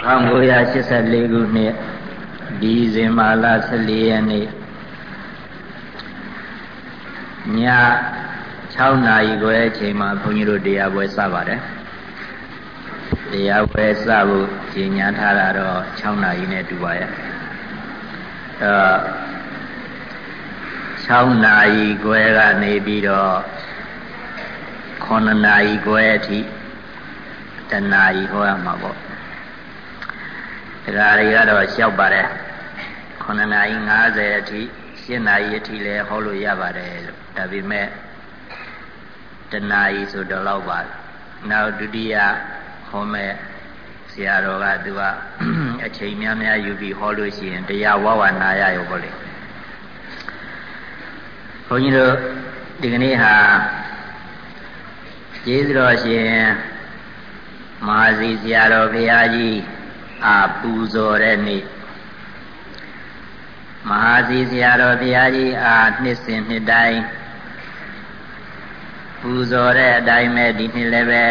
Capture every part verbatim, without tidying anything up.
one thousand nine hundred eighty-fourခုနှစ်ဒီဇင်ဘာလဆယ်လေးရက်နေ့ည၆နာရီခွဲအချိန်မှာဘုန်းကြီးတို့တရားပွဲစပါတယ်တရားပွဲစဖို့ကြီးညာထားတာတော့၆နာရီနဲ့တူပါရဲ့အဲ၆နာရီခွဲကနေပြီးတော့ခုနှစ်နာရီခွဲအထိတနာရီဟောရမှာပေါ့ဒါတွေကတော့လျှောက်ပါတယ်ခုနှစ်နာရီ၅၀အထိ၈နာရီအထိလည်းဟောလို့ရပါတယ်လို့ဒါပေမဲ့တနာရီဆိုတော့လောက်ပါနောက်ဒုတိယဟောမဲ့ဆရာတော်ကသူကအချိန်များများယူပြီးဟောလို့ရှိရင်တရားဝဝနာရရောပေါ့လေဘုန်းကြီးတို့ဒီကနေ့ဟာကျေးဇူးတော်ရှင်မဟာစီဆရာတော်ဘုရားကြီးအာပူဇော်တဲ့နေ့မဟာစီဆရာတော်ဘုရားကြီးအာနှစ်စဉ်နှစ်တိုင်းပူဇော်တဲ့အတိုင်းပဲဒီနှစ်လည်းပဲ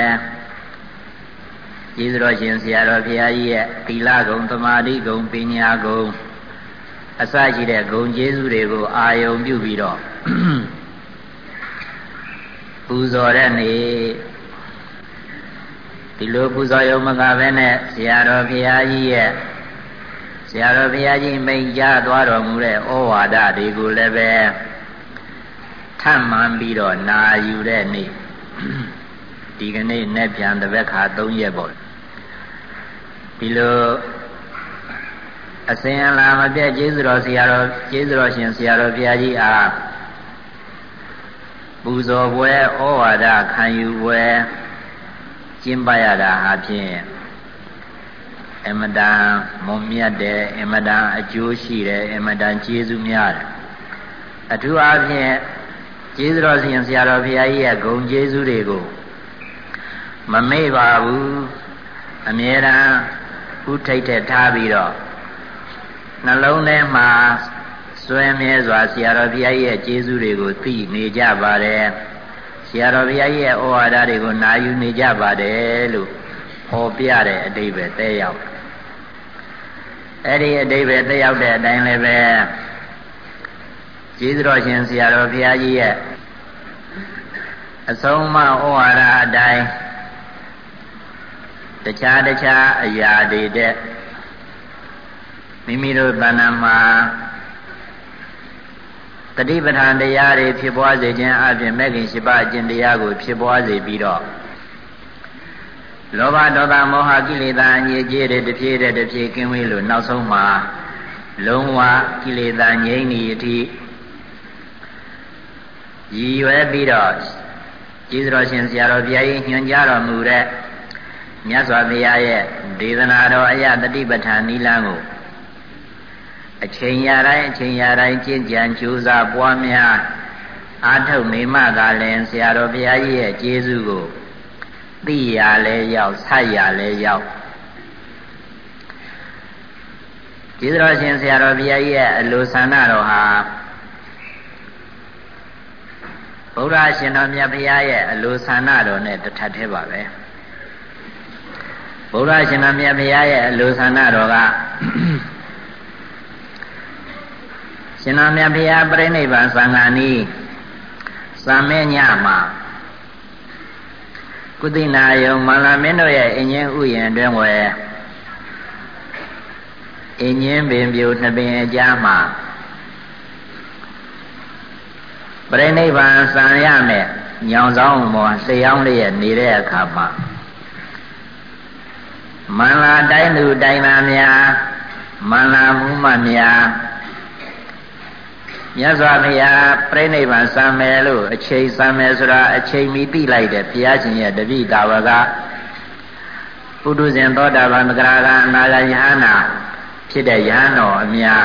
ကျေးဇူးတော်ရှင်ဆရာတော်ဘုရားကြီးရဲ့သီလဂုဏ်သမာဓိဂုဏ်ပညာဂုဏ်အစရှိတဲ့ဂုဏ်ကျေးဇူးတွေကိုအာယုံပြုပြီးတော့ပူဇော်တဲ့နေ့ဒီလိုပူဇော်ရုံမကပဲနဲ့ဆရာတော်ဘုရားကြီးရဲ့ဆရာတော်ဘုရားကြီးမိန့်ကြားသွားတော်မူတဲ့ဩဝါဒတွေကိုလည်းပဲထပ်မှန်ပြီးတော့နာယူတဲ့နေ့ဒီကနေ့နဲ့ပြန်တစ်ပတ်ခါ၃ရက်ပေါ့ဒီလိုအစဉ်အလာမပြတ်ကျေးဇူးတော်ဆရာတော်ကျေးဇူးတော်ရှင်ဆရာတော်ဘုရားကြီးအားပူဇော်ပွဲဩဝါဒခံယူပွဲကျင့်ပရတာအဖြစ်အမတန်မွန်မြတ်တယ်အမတန်အကျိုးရှိတယ်အမတန်ကျေးဇူးများတယ်အထူးအားဖြင့်ကျေးဇူးတော်ရှင်ဆရာတော်ဘုရားကြီးရဲ့ဂုဏ်ကျေးဇူးတွေကိုမမေ့ပါဘူးအမြဲတမ်းဥထိတ်တဲ့ထားပြီးတော့နှလုံးထဲမှာစွဲမြဲစွာဆရာတော်ဘုရားကြီးရဲ့ကျေးဇူးတွေကိုသိနေကြပါတယ်ဆရာတော်ဘုရားကြီးရဲ့ဩဝါဒတွေကိုနာယူနေကြပါတယ်လို့ဟောပြတဲ့အဓိပ္ပာယ်တဲ့ရောက်အဲ့ဒီအဓိပ္ပာယ်တဲ့ရောက်တဲ့အတိုင်းလည်းပဲကျေးဇူးတော်ရှင်ဆရာတော်ဘုရားကြီးရဲ့အဆုံးအမဩဝါဒအတိုင်းတခြားတခြားအရာတွေတဲ့မိမိတို့တဏ္ဍာမှာတတိပဋ္ဌာန်တရားတွေဖြစ်ပွားစေခြင်းအပြင်မဲ့ခင်ရှိပါအကျင့်တရားကိုဖြစ်ပွားစေပြီးတော့လောဘဒေါသမောဟကိလေသာအငြိကျေးတဲ့တစ်ဖြည်းတဲ့တစ်ဖြည်းကင်းဝေးလို့နောက်ဆုံးမှာလုံးဝကိလေသာငြိမ်းနေအထိရည်ရွယ်ပြီးတော့ကျေးဇူးတော်ရှင်ဆရာတော်ဘုရားကြီးညွှန်ကြားတော်မူတဲ့မြတ်စွာဘုရားရဲ့ဒေသနာတော်အယတတိပဋ္ဌာန်နိလန်းကိုအချိန်ရတိုင်းအချိန်ရတိုင်းကျင့်ကြံကြိုးစားပွားများအားထုတ်နေမှသာလျှင်ဆရာတော်ဘုရားကြီးရဲ့ကျေးဇူးကိုသိရလဲရောက်ဆက်ရလဲရောက်ကျေးဇူးတော်ရှင်ဆရာတော်ဘုရားကြီးရဲ့အလိုဆန္ဒတော်ဟာဗုဒ္ဓရှင်တော်မြတ်ဘုရားရဲ့အလိုဆန္ဒတော်နဲ့တထပ်သေးပါပဲဗုဒ္ဓရှင်တော်မြတ်ဘုရားရဲ့အလိုဆန္ဒတော်ကရှင်တော်မြတ်ဘုရားပြိဋိဘံသံဃာနီးသံမဲညမှာကုသိနာယုံမန္လာမင်းတို့ရဲ့အင်းချင်းဥယျာဉ်အတွင်းဝယ်အင်းချင်းပင်ပြိုနှစ်ပင်အကြားမှာပြိဋိဘံသံရမယ်ညောင်ဆောင်မောလျှောင်းလေးရဲ့နေတဲ့အခါမှာမန္လာတိုင်းသူတိုင်းသားများမန္လာမှုမများမြတ်စွာဘုရားပြိဋိဘံစံမယ်လို့အချိန်စံမယ်ဆိုတာအချိန်မီသိလိုက်တဲ့ဘုရားရှင်ရဲ့တပိတာဝကပုထုဇဉ်သောတာပန်သဂရကအနာဂယဟနာဖြစ်တဲ့ယဟန်တော်အများ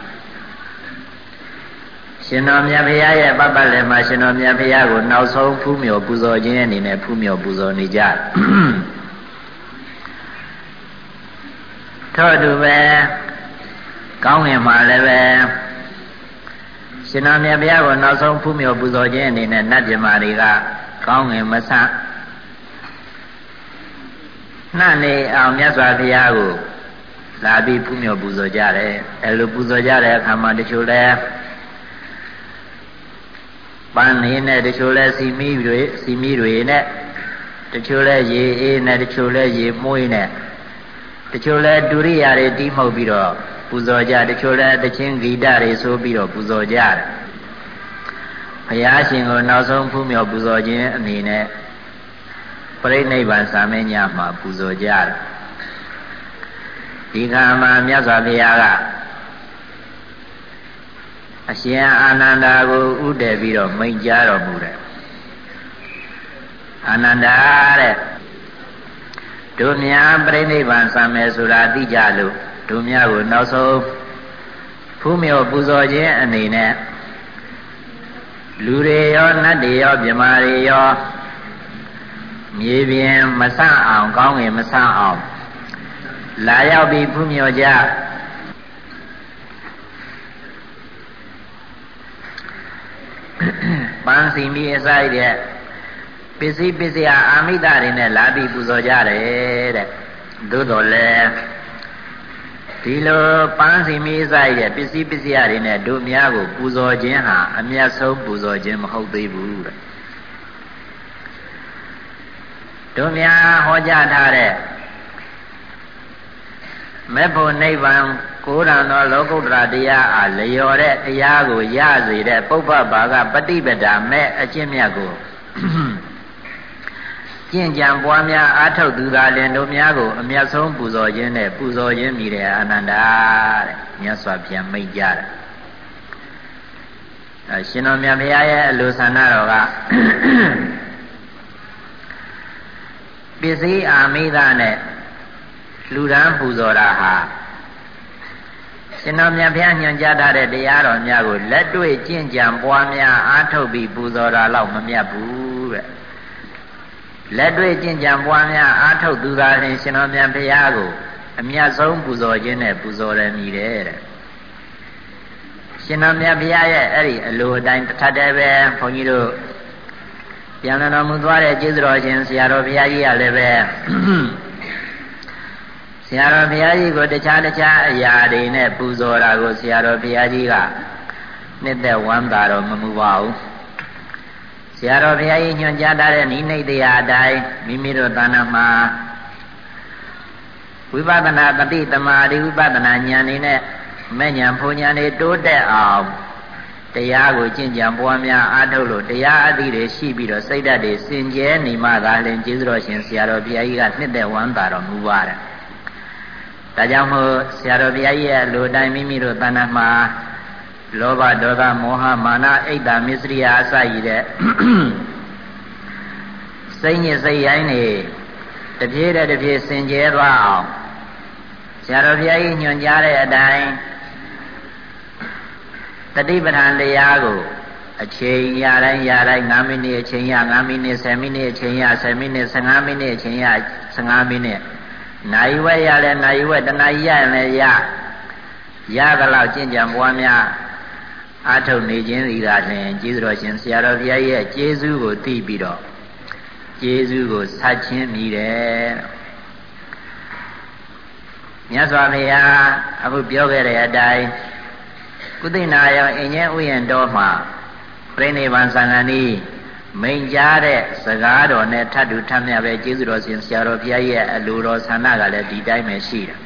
ရှင်တော်မြတ်ဘုရားရဲ့ပပလည်းမှာရှင်တော်မြတ်ဘုရားကိုနောက်ဆုံးဖူးမြော်ပူဇော်ခြင်းအနေနဲ့ဖူးမြော်ပူဇော်နေကြထို့အတူပဲကောင်းငင်မှာလည်းပဲရှင်တော်မြတ်ဘုရားကိုနောက်ဆုံးဖူးမြော်ပူဇော်ခြင်းအနေနဲ့နတ်ပြမာတွေကကောင်းငင်မဆနှံ့နေအောင်မြတ်စွာဘုရားကိုလာပြီးဖူးမြော်ပူဇော်ကြတယ်အဲလိုပူဇော်ကြတဲ့အခါမှာတချို့လဲပန်းနေနဲ့တချို့လဲစီမီတွေစီမီတွေနဲ့တချို့လဲရေအေးနဲ့တချို့လဲရေမွှေးနဲ့တချို့လဲဒုရိယာတွေတီးမှုတ်ပြီးတော့ပူဇော်ကြတချို့လဲတချင်းဂီတတွေဆိုပြီးတော့ပူဇော်ကြတယ်ဘုရားရှင်ကိုနောက်ဆုံးဖူးမြော်ပူဇော်ခြင်းအနေနဲ့ပြိဋိနိဗ္ဗာန်စာမင်းညမှာပူဇော်ကြတယ်ဒီခါမှာမြတ်စွာဘုရားကအရှင်အာနန္ဒာကိုဥတည်ပြီးတော့မိန့်ကြားတော်မူတယ်အာနန္ဒာတဲ့တို့များပြိဋိနိဗ္ဗာန်စာမယ်ဆိုတာသိကြလို့တို့များကိုနောက်ဆုံးဖူးမြော်ပူဇော်ခြင်းအနေနဲ့လူတွေရောနတ်တွေရောမြမာတွေရောမြေပြင်မဆန့်အောင်ကောင်းငင်မဆန့်အောင်လာရောက်ပြီးဖူးမြော်ကြပန်းစီမီအစိုက်တဲ့ပစ္စည်းပစ္စယအာမိတတွေနဲ့လာပြီးပူဇော်ကြတယ်တဲ့သို့တော်လည်းဒီလိုပန်းစီမီအစိုက်တဲ့ပစ္စည်းပစ္စယတွေနဲ့တို့များကိုပူဇော်ခြင်းဟာအမြတ်ဆုံးပူဇော်ခြင်းမဟုတ်သေးဘူးတဲ့တို့များဟောကြားထားတဲ့မေဖို့နိဗ္ဗာန်ကိုယ်တော်သောလောကုတ္တရာတရားအားလျော်တဲ့တရားကိုရစေတဲ့ပုပ္ပဘာကပฏิပဒါမဲ့အကျင့်မြတ်ကိုကျင့်ကြံပွားများအားထုတ်သူသာလျှင်တို့များကိုအမြတ်ဆုံးပူဇော်ခြင်းနဲ့ပူဇော်ခြင်းမိတဲ့အာနန္ဒာတဲ့မြတ်စွာဘုရားမိန့်ကြားတယ်အဲရှင်တော်မြတ်ဘုရားရဲ့အလိုဆန္ဒတော်ကပစ္စည်းအာမိသနဲ့လူရန်ပူဇော်တာဟာရှင်တော်မြတ်ဘုရားညွှန်ကြားထားတဲ့တရားတော်များကိုလက်တွေ့ကျင့်ကြံပွားများအားထုတ်ပြီးပူဇော်တာတော့မမြတ်ဘူးတဲ့လက်တွေ့ကျင့်ကြံပွားများအားထုတ်သူသာလျှင်ရှင်တော်မြတ်ဘုရားကိုအမြတ်ဆုံးပူဇော်ခြင်းနဲ့ပူဇော်ရမည်တဲ့ရှင်တော်မြတ်ဘုရားရဲ့အဲ့ဒီအလိုအတိုင်းတစ်ထပ်တည်းပဲဘုန်းကြီးတို့ပြန်လာတော်မူသွားတဲ့ကျေးဇူးတော်ရှင်ဆရာတော်ဘုရားကြီးကလည်းပဲဆရာတော်ဘုရားကြီးကိုတခြားတခြားအရာတွေနဲ့ပူဇော်တာကိုဆရာတော်ဘုရားကြီးကနှစ်သက်ဝမ်းသာတော်မမူပါဘူးဆရာတော်ဘုရားကြီးညွှန်ကြားထားတဲ့နိမိတ်တရားအတိုင်းမိမိတို့သာနာမှာဝိပဿနာတတိတမာတိဝိပဿနာဉာဏ်နေနဲ့မဲ့ဉာဏ်ဖုန်ဉာဏ်တွေတိုးတက်အောင်တရားကိုကျင့်ကြံပွားများအားထုတ်လို့တရားအသည့်တွေရှိပြီးတော့စိတ်ဓာတ်တွေစင်ကြဲနေမှသာလျှင်ကျေးဇူးတော်ရှင်ဆရာတော်ဘုရားကြီးကနှစ်သက်ဝမ်းသာတော်မူပါတယ်ဒါကြောင့်မို့ဆရာတော်ဘုရားကြီးရဲ့လူတိုင်းမိမိတို့တဏ္ဍာမှာလောဘဒေါသမောဟမာနအိတ်တာမစ္စရိယအစရည်တဲ့စိတ်ညစ်စိတ်ရိုင်းနေတပြေးတဲ့တပြေးစင်ကြဲသွားအောင်ဆရာတော်ဘုရားကြီးညွှန်ကြားတဲ့အတိုင်းတတိပဋ္ဌာန်တရားကိုအချိန်ရတိုင်းရတိုင်း၅မိနစ်အချိန်ရ၅မိနစ်၁၀မိနစ်အချိန်ရ၁၀မိနစ်၁၅မိနစ်အချိန်ရ၁၅မိနစ်နိုင်ဝဲရလဲနိုင်ဝဲတနာရီရရင်လည်းရရသလောက်ကျင့်ကြံပွားများအားထုတ်နေခြင်းဤသာလျှင်ကျေးဇူးတော်ရှင်ဆရာတော်ဘုရားရဲ့ကျေးဇူးကိုသိပြီးတော့ကျေးဇူးကိုဆက်ချင်းမိတယ်မြတ်စွာဘုရားအခုပြောခဲ့တဲ့အတိုင်းကုသိနာယအင်ញဲဥယျာဉ်တော်မှာပြိဋိဘံသံဃာနီးမိန်ကြားတဲ့စကားတော်နဲ့ထပ်တူထပ်မြပဲကျေးဇူးတော်ရှင်ဆရာတော်ဘုရားရဲ့အလိုတော်ဆန္ဒကလည်းဒီတိုင်းပဲရှိတယ်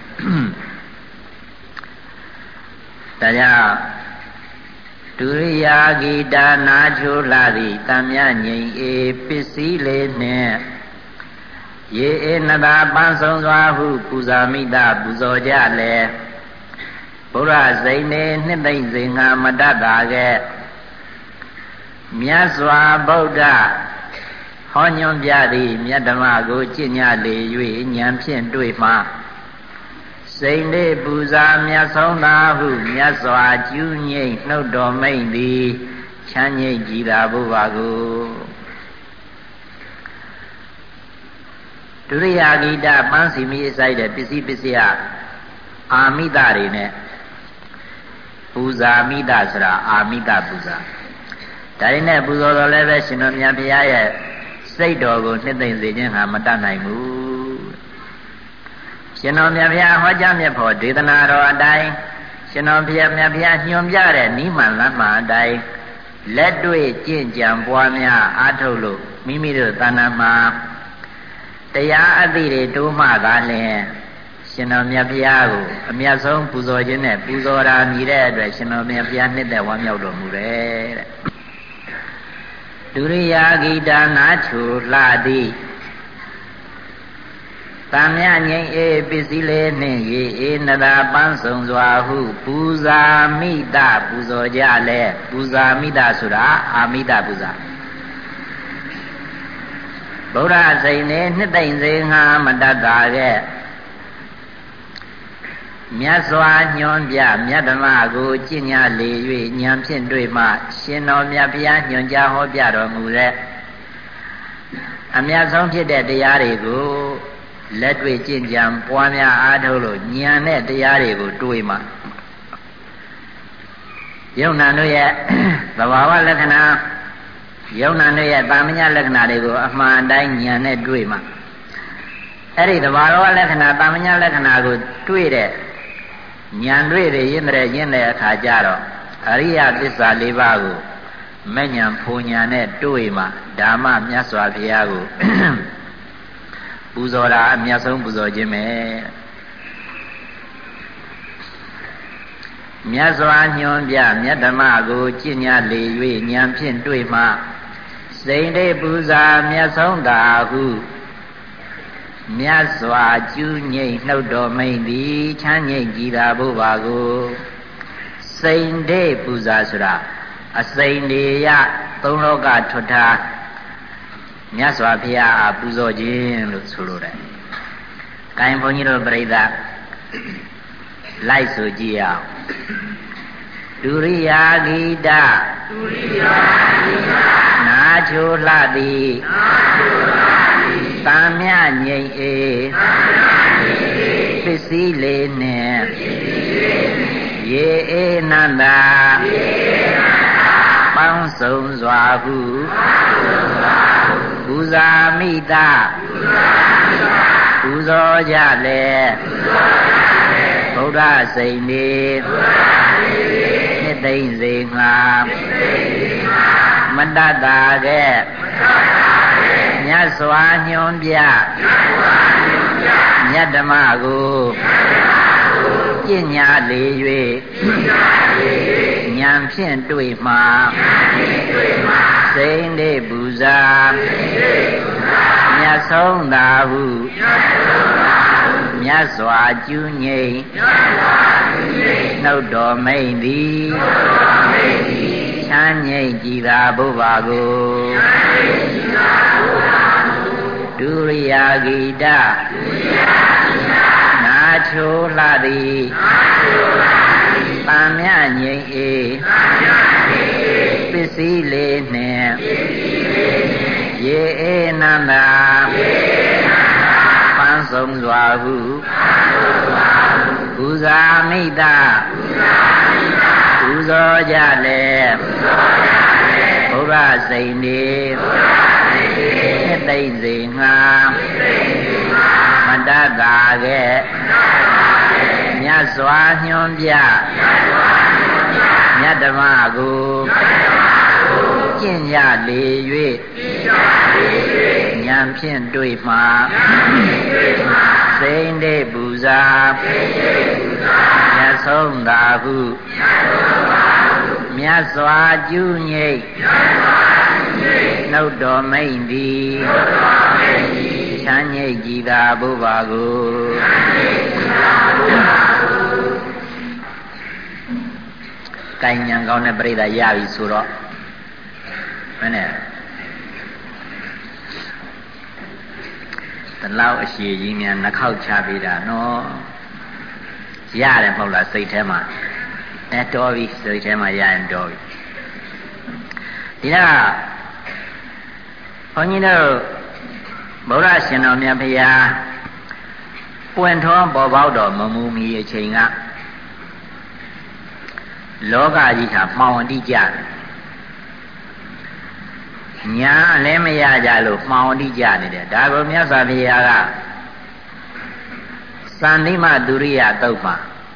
ဒါကြောင့်ဒုရိယာဂီတာနာချိုလာသည်တံမြငိမ်အေပစ္စည်းလေးနှင့်ရေအေနတာပန်းဆုံးစွာဟုပူဇာမိတာပူဇော်ကြလေဘုရားစိန်နေနှစ်သိမ့်စဉ်ငါမတတ်တာကဲ့မြတ်စွာဘုရားဟောညွှန်ပြသည်မြတ်ဓမ္မကိုကျင့်ကြလေ၍ဉာဏ်ဖြင့်တွေ့မှစိန်လေးပူဇာမြတ်ဆုံးသာဟုမြတ်စွာကျူးငိမ့်နှုတ်တော်မိန်သည်ချမ်းငိမ့်ကြည်သာဘုရားကိုဒုရိယာဂီတပန်းစီမီအစိုက်တဲ့ပစ္စည်းပစ္စယအာမိတတွေနဲ့ပူဇာမိတဆိုတာအာမိတပူဇာဒါရင်းနဲ့ပူဇော်တော်လည်းပဲရှင်တော်မြတ်ဘုရားရဲ့စိတ်တော်ကိုနှစ်သိမ့်စေခြင်းဟာမတတ်နိုင်ဘူးရှင်တော်မြတ်ဗျာဟောကြားမြတ်ဖို့ဒေသနာတော်အတိုင်းရှင်တော်မြတ်မြတ်ဗျာညွှန်ပြတဲ့နိမန်လမ်းမှာအတိုင်းလက်တွေ့ကျင့်ကြံပွားများအားထုတ်လို့မိမိတို့တဏ္ဍာမှာတရားအသည့်တွေတိုးမှသာလျှင်ရှင်တော်မြတ်ဗျာကိုအမြတ်ဆုံးပူဇော်ခြင်းနဲ့ပူဇော်တာမြည်တဲ့အတွက်ရှင်တော်မြတ်ဗျာနှစ်သက်ဝမ်းမြောက်တော်မူတယ်တဲ့ဒုရိယာဂိတာနာချူလှသည်တံမြငိမ့်အေးပစ္စည်းလေးနှင့်ရေအေးနတာပန်းစုံစွာဟုပူဇာမိတပူဇော်ကြလဲပူဇာမိတဆိုတာအာမိတပူဇာဗုဒ္ဓစိန်နဲ့နှစ်သိမ့်စေငါမတတ်တာရဲ့မြတ်စွာညွှန်ပြမြတ်ဓမ္မကိုကျင့်ညာလေ၍ဉာဏ်ဖြင့်တွေ့မှရှင်တော်မြတ်ဘုရားညွှန်ကြားဟောပြတော်မူတဲ့အမြတ်ဆုံးဖြစ်တဲ့တရားတွေကိုလက်တွေ့ကျင့်ကြံပွားများအားထုတ်လို့ဉာဏ်နဲ့တရားတွေကိုတွေ့မှယုံနာတို့ရဲ့သဘာဝလက္ခဏာယုံနာတို့ရဲ့တာမညလက္ခဏာတွေကိုအမှန်တိုင်းဉာဏ်နဲ့တွေ့မှအဲ့ဒီသဘာဝလက္ခဏာတာမညလက္ခဏာကိုတွေ့တဲ့ဉာဏ်တွေ့ရရင်တဲ့ရင်းတဲ့အခါကျတော့အရိယသစ္စာ၄ပါးကိုမဲ့ဉာဏ်ဖူဉာဏ်နဲ့တွေ့မှဓမ္မမြတ်စွာဘုရားကိုပူဇော်တာအမြတ်ဆုံးပူဇော်ခြင်းပဲမြတ်စွာညွှန်ပြမြတ်ဓမ္မကိုကျင့်ညာလေ၍ဉာဏ်ဖြင့်တွေ့မှစိန်တေပူဇာမြတ်ဆုံးတာဟုမြတ်စွာကျူးငိမ့်နှုတ်တော်မိန်သည်ချမ်းငိမ့်ကြည်သာဘုရားကိုစိန်တေပူဇာဆိုတာအစိန်တွေရသုံးလောကထွတ်ထားမြတ်စွာဘုရားအားပူဇော်ခြင်းလို့ဆိုလိုတယ်။ကိုင်ဘုန်းကြီးတို့ပြိဿလိုက်ဆိုကြည့်အောင်ဒုရိယာဂိတဒုရိယာဂိတနာချိုလှသည်နာချိုလှသည်တံမြငိမ့်အေတံမြငိမ့်အေပစ္စည်းလေးနှင့်ပစ္စည်းလေးနှင့်ရေအေနန္တာရေအေနန္တာပေါင်းစုံစွာဟုပေါင်းစုံစွာဟုပူဇာမိတပူဇာမိတပူဇော်ကြလေပူဇော်ကြလေဗုဒ္ဓစိန်နေဗုဒ္ဓစိန်နေနှစ်သိမ့်စေငါနှစ်သိမ့်စေငါမတတ်တာကဲ့မတတ်တာကဲ့မြတ်စွာညွှန်ပြမြတ်စွာညွှန်ပြမြတ်ဓမ္မကိုမြတ်ဓမ္မကိုကျင့်ညာလေ၍ကျင့်ညာလေ၍ဉာဏ်ဖြင့်တွေ့မှဉာဏ်ဖြင့်တွေ့မှစိန်တေပူဇာစိန်တေပူဇာမြတ်ဆုံးသာဟုမြတ်ဆုံးသာဟုမြတ်စွာကျူးငိမ့်မြတ်စွာကျူးငိမ့်နှုတ်တော်မိန်သည်နှုတ်တော်မိန်သည်ချမ်းငိမ့်ကြည်သာဘုရားကိုချမ်းငိမ့်ကြည်သာဘုရားကိုဒုရိယာဂိတဒုရိယာဂိတနာချိုလှသည်နာချိုလှသည်တံမြငိမ့်အေတံမြငိမ့်အေပစ္စည်းလေးနှင့်ပစ္စည်းလေးနှင့်ရေအေနန္တာရေအေနန္တာပန်းစုံစွာဟုပန်းစုံစွာဟုပူဇာမိတပူဇာမိတပူဇော်ကြလေပူဇော်ကြလေဘုရားစိန်နေဘုရားစိန်နေနှစ်သိမ့်စေငါနှစ်သိမ့်စေငါမတတ်တာကဲ့မတတ်တာကဲ့မြတ်စွာညွှန်ပြမြတ်စွာညွှန်ပြမြတ်ဓမ္မကိုမြတ်ဓမ္မကိုကျင့်ကြလေ၍ကျင့်ကြလေ၍ဉာဏ်ဖြင့်တွေ့မှဉာဏ်ဖြင့်တွေ့မှစိန်တေပူဇာစိန်တေပူဇာမြတ်ဆုံးသာဟုမြတ်ဆုံးသာဟုမြတ်စွာကျူးငိမ့်မြတ်စွာကျူးငိမ့်နှုတ်တော်မိန်သည်နှုတ်တော်မိန်သည်ချမ်းငိမ့်ကြည်သာဘုရားကိုချမ်းငိမ့်ကြည်သာဘုရားကိုကိုင်ညာကောင်းတဲ့ပြိဿရပြီဆိုတော့မနဲ့တလောက်အရှိကြီးများနှခောက်ချပေးတာနော်ရတယ်မဟုတ်လားစိတ်ထဲမှာအဲတော်ပြီစိတ်ထဲမှာရရင်တော်ပြီဒီတော့ဘုန်းကြီးတို့ဗုဒ္ဓရှင်တော်မြတ်ဘုရားပွင့်ထွန်းပေါ်ပေါက်တော်မမူမီအချိန်ကလောကကြီးဟာမှောင်တိကြတယ်ညာလည်းမရကြလို့မှောင်တိကြနေတယ်ဒါကိုမြတ်စွာဘုရားကသန္တိမဒုရိယသုတ်မှာ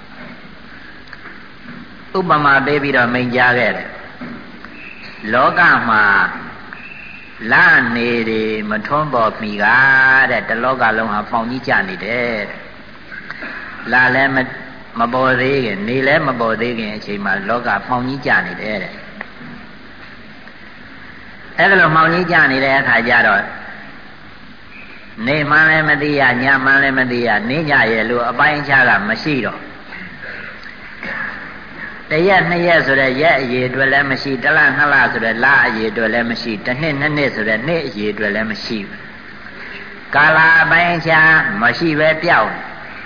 ဥပမာပေးပြီးတော့မိန့်ကြားခဲ့တယ်လောကမှာလနေတွေမထွန်းပေါ်မီကတဲ့တလောကလုံးဟာပေါင်ကြီးကျနေတယ်လလည်းမပေါ်သေးခင်နေလည်းမပေါ်သေးခင်အချိန်မှာလောကပေါင်ကြီးကျနေတယ်တဲ့အဲ့ဒါလိုပေါင်ကြီးကျနေတဲ့အခါကျတော့နေမှန်းလည်းမသိရညမှန်းလည်းမသိရနေကြရဲ့လို့အပိုင်းအခြားကမရှိတော့တရက်နှစ်ရက်ဆိုတဲ့ရက်အရေအတွက်လည်းမရှိတလနှစ်လဆိုတဲ့လအရေအတွက်လည်းမရှိတစ်နှစ်နှစ်နှစ်ဆိုတဲ့နှစ်အရေအတွက်လည်းမရှိဘူးကာလအပိုင်းအခြားမရှိပဲပြောက်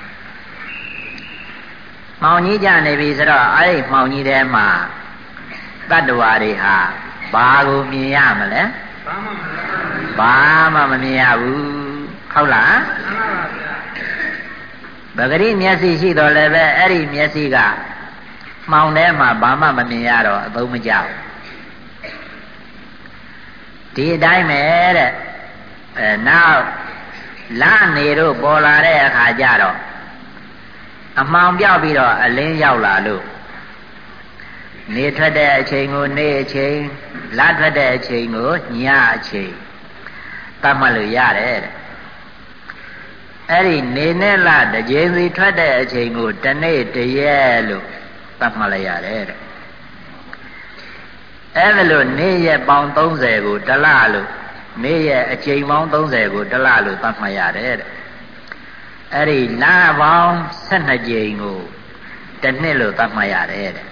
မှောင်ကြီးကြနေပြီဆိုတော့အဲ့ဒီမှောင်ကြီးထဲမှာတတ္တဝါတွေဟာဘာကိုမြင်ရမလဲဘာမှမမြင်ရဘူးဟုတ်လားပဂရိမျက်စိရှိတော်လည်းပဲအဲ့ဒီမျက်စိကမှောင်ထဲမှာဘာမှမမြင်ရတော့အသုံးမကျဘူးဒီအတိုင်းပဲတဲ့အဲနောက်လနေတို့ပေါ်လာတဲ့အခါကျတော့အမှောင်ပြောက်ပြီးတော့အလင်းရောက်လာလို့နေထွက်တဲ့အချိန်ကိုနေအချိန်လထွက်တဲ့အချိန်ကိုညအချိန်သတ်မှတ်လို့ရတယ်တဲ့အဲ့ဒီနေနဲ့လတစ်ကြိမ်စီထွက်တဲ့အချိန်ကိုတစ်နေ့တစ်ရက်လို့သတ်မှတ်လိုက်ရတယ်တဲ့အဲ့ဒါလို့နေ့ရက်ပေါင်းသုံးဆယ်ကိုတစ်လလို့နေ့ရက်အချိန်ပေါင်းသုံးဆယ်ကိုတစ်လလို့သတ်မှတ်ရတယ်တဲ့အဲ့ဒီလပေါင်းဆယ်နှစ်ကြိမ်ကိုတစ်နှစ်လို့သတ်မှတ်ရတယ်တဲ့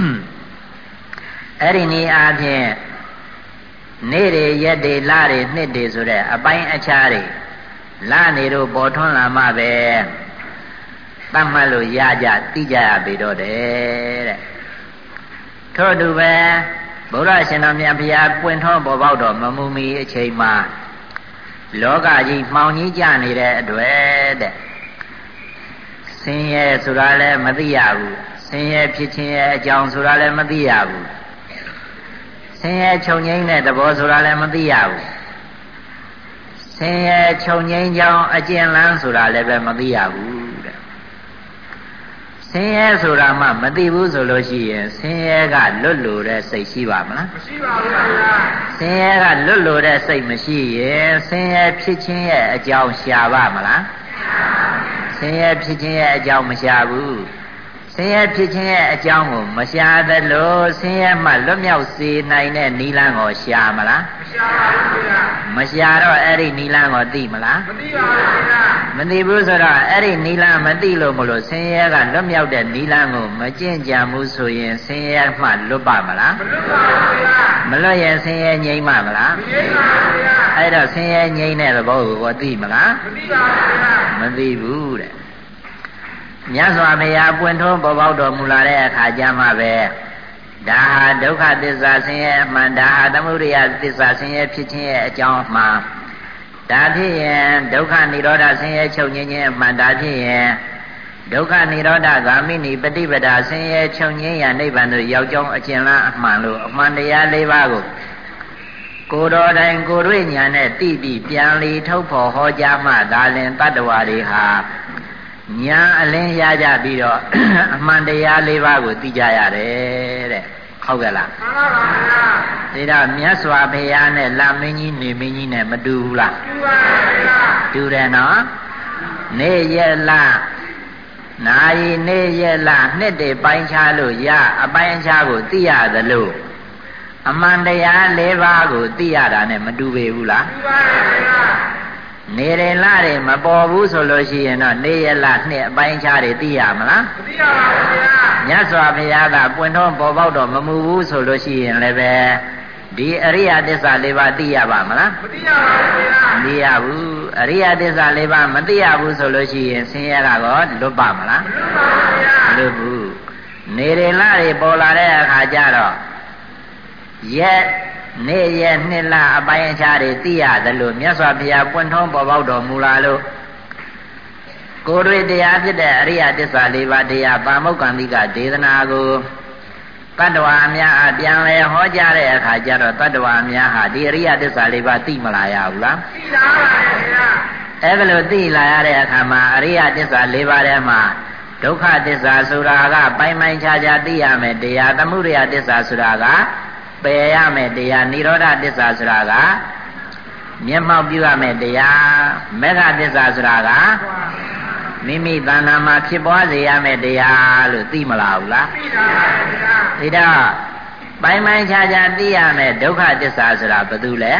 အဲ့ဒီနည်းအားဖြင့်နေ့တွေရက်တွေလတွေနှစ်တွေဆိုတဲ့အပိုင်းအခြားတွေလနေတို့ပေါ်ထွန်းလာမှပဲသတ်မှတ်လို့ရကြသိကြရပြီတော့တယ်တဲ့ထို့တူပဲဘုရားရှင်တော်မြတ်ဘုရားပွင့်ထွန်းပေါ်ပေါက်တော်မမူမီအချိန်မှာလောကကြီးမှောင်ကြီးကျနေတဲ့အတွက်တဲ့ဆင်းရဲဆိုတာလည်းမသိရဘူးဆင်းရဲဖြစ်ခြင်းရဲ့အကြောင်းဆိုတာလည်းမသိရဘူးဆင်းရဲချုပ်ငြိမ်းတဲ့သဘောဆိုတာလည်းမသိရဘူးဆင်းရဲချုပ်ငြိမ်းကြောင်းအကျဉ်းလန်းဆိုတာလည်းပဲမသိရဘူးတဲ့ဆင်းရဲဆိုတာမှမသိဘူးဆိုလို့ရှိရင်ဆင်းရဲကလွတ်လို့တဲ့စိတ်ရှိပါမလားမရှိပါဘူးခင်ဗျာဆင်းရဲကလွတ်လို့တဲ့စိတ်မရှိရင်ဆင်းရဲဖြစ်ခြင်းရဲ့အကြောင်းရှာပါမလားဆင်းရဲဖြစ်ခြင်းရဲ့အကြောင်းမရှာဘူးဆင်းရဲဖြစ်ခြင်းရဲ့အကြောင်းကိုမရှာသလိုဆင်းရဲမှလွတ်မြောက်စေနိုင်တဲ့နိလန်းကိုရှာမလားမရှာပါဘူးခင်ဗျာမရှာတော့အဲ့ဒီနိလန်းကိုသိမလားမသိပါဘူးခင်ဗျာမသိဘူးဆိုတော့အဲ့ဒီနိလန်းမသိလို့မလို့ဆင်းရဲကလွတ်မြောက်တဲ့နိလန်းကိုမကျင့်ကြံဘူးဆိုရင်ဆင်းရဲမှလွတ်ပါမလားမလွတ်ပါဘူးခင်ဗျာမလွတ်ရင်ဆင်းရဲငြိမ်းပါမလားမငြိမ်းပါဘူးခင်ဗျာအဲ့တော့ဆင်းရဲငြိမ်းတဲ့သဘောကိုသိမလားမသိပါဘူးခင်ဗျာမသိဘူးတဲ့မြတ်စွာဘုရားပွင့်ထွန်းပေါ်ပေါက်တော်မူလာတဲ့အခါကျမှပဲဒါဟာဒုက္ခသစ္စာဆင်းရဲအမှန်ဒါဟာသမုဒယသစ္စာဆင်းရဲဖြစ်ခြင်းရဲ့အကြောင်းမှန်ဒါဖြစ်ရင်ဒုက္ခនិရောဓဆင်းရဲချုပ်ငြိမ်းခြင်းအမှန်ဒါဖြစ်ရင်ဒုက္ခនិရောဓဂာမိနိပฏิပဒါဆင်းရဲချုပ်ငြိမ်းရာနိဗ္ဗာန်သို့ရောက်ကြောင်းအကျဉ်းလားအမှန်လို့အမှန်တရား၄ပါးကိုကိုယ်တော်တိုင်ကိုယ်တွေ့ဉာဏ်နဲ့သိပြီးပြန်လီထုတ်ဖော်ဟောကြားမှဒါလင်တတ္တဝါတွေဟာညာအလင်းရကြပြီးတော့အမှန်တရား၄ပါးကိုသိကြရတယ်တဲ့ဟုတ်ကဲ့လားမှန်ပါပါဗျာဒါတော့မြတ်စွာဘုရားနဲ့လမင်းကြီးနေမင်းကြီးနဲ့မတူဘူးလားတူပါဗျာတူတယ်နော်နေရက်လနာရီနေရက်လနှစ်တွေပိုင်းခြားလို့ရအပိုင်းခြားကိုသိရသလိုအမှန်တရား၄ပါးကိုသိရတာနဲ့မတူပေဘူးလားတူပါဗျာနေရလတွေမပေါ်ဘူးဆိုလို့ရှိရင်တော့နေရလနှစ်အပိုင်းခြားတွေသိရမလားမသိရပါဘူးဗျာမြတ်စွာဘုရားကပွင့်ထွန်းပေါ်ပေါက်တော့မမူဘူးဆိုလို့ရှိရင်လည်းပဲဒီအရိယသစ္စာ၄ပါးသိရပါမလားမသိရပါဘူးဗျာမသိရဘူးအရိယသစ္စာ၄ပါးမသိရဘူးဆိုလို့ရှိရင်ဆင်းရဲကတော့လွတ်ပါမလားမလွတ်ပါဘူးဗျာမလွတ်ဘူးနေရလတွေပေါ်လာတဲ့အခါကျတော့ရက်နေရနှစ်လအပိုင်းအခြားတွေသိရတယ်လို့မြတ်စွာဘုရားပွင့်ထွန်းပေါ်ပေါက်တော်မူလာလို့ကိုယ်တွေတရားဖြစ်တဲ့အရိယသစ္စာ၄ပါးတရားပါမုက္ကန္တိကဒေသနာကိုတတ္တဝါအများအပြန်လဲဟောကြားတဲ့အခါကျတော့တတ္တဝါအများဟာဒီအရိယသစ္စာ၄ပါးသိမလာရဘူးလားသိလာပါရဲ့ဗျာအဲ့ဒါလို့သိလာရတဲ့အခါမှာအရိယသစ္စာ၄ပါးထဲမှာဒုက္ခသစ္စာဆိုတာကပိုင်ပိုင်ခြားခြားသိရမယ်တရားသမုဒယသစ္စာဆိုတာကပယ်ရမယ်တရားនិရောဓသစ္စာဆိုတာကမျက်မှောက်ပြုရမယ်တရားမေဃသစ္စာဆိုတာကမိမိတဏ္ဍာမှာဖြစ်ပွားစေရမယ်တရားလို့သိမလားဘူးလားသိတာပိုင်ပိုင်ခြားခြားသိရမယ်ဒုက္ခသစ္စာဆိုတာဘာလို့လဲ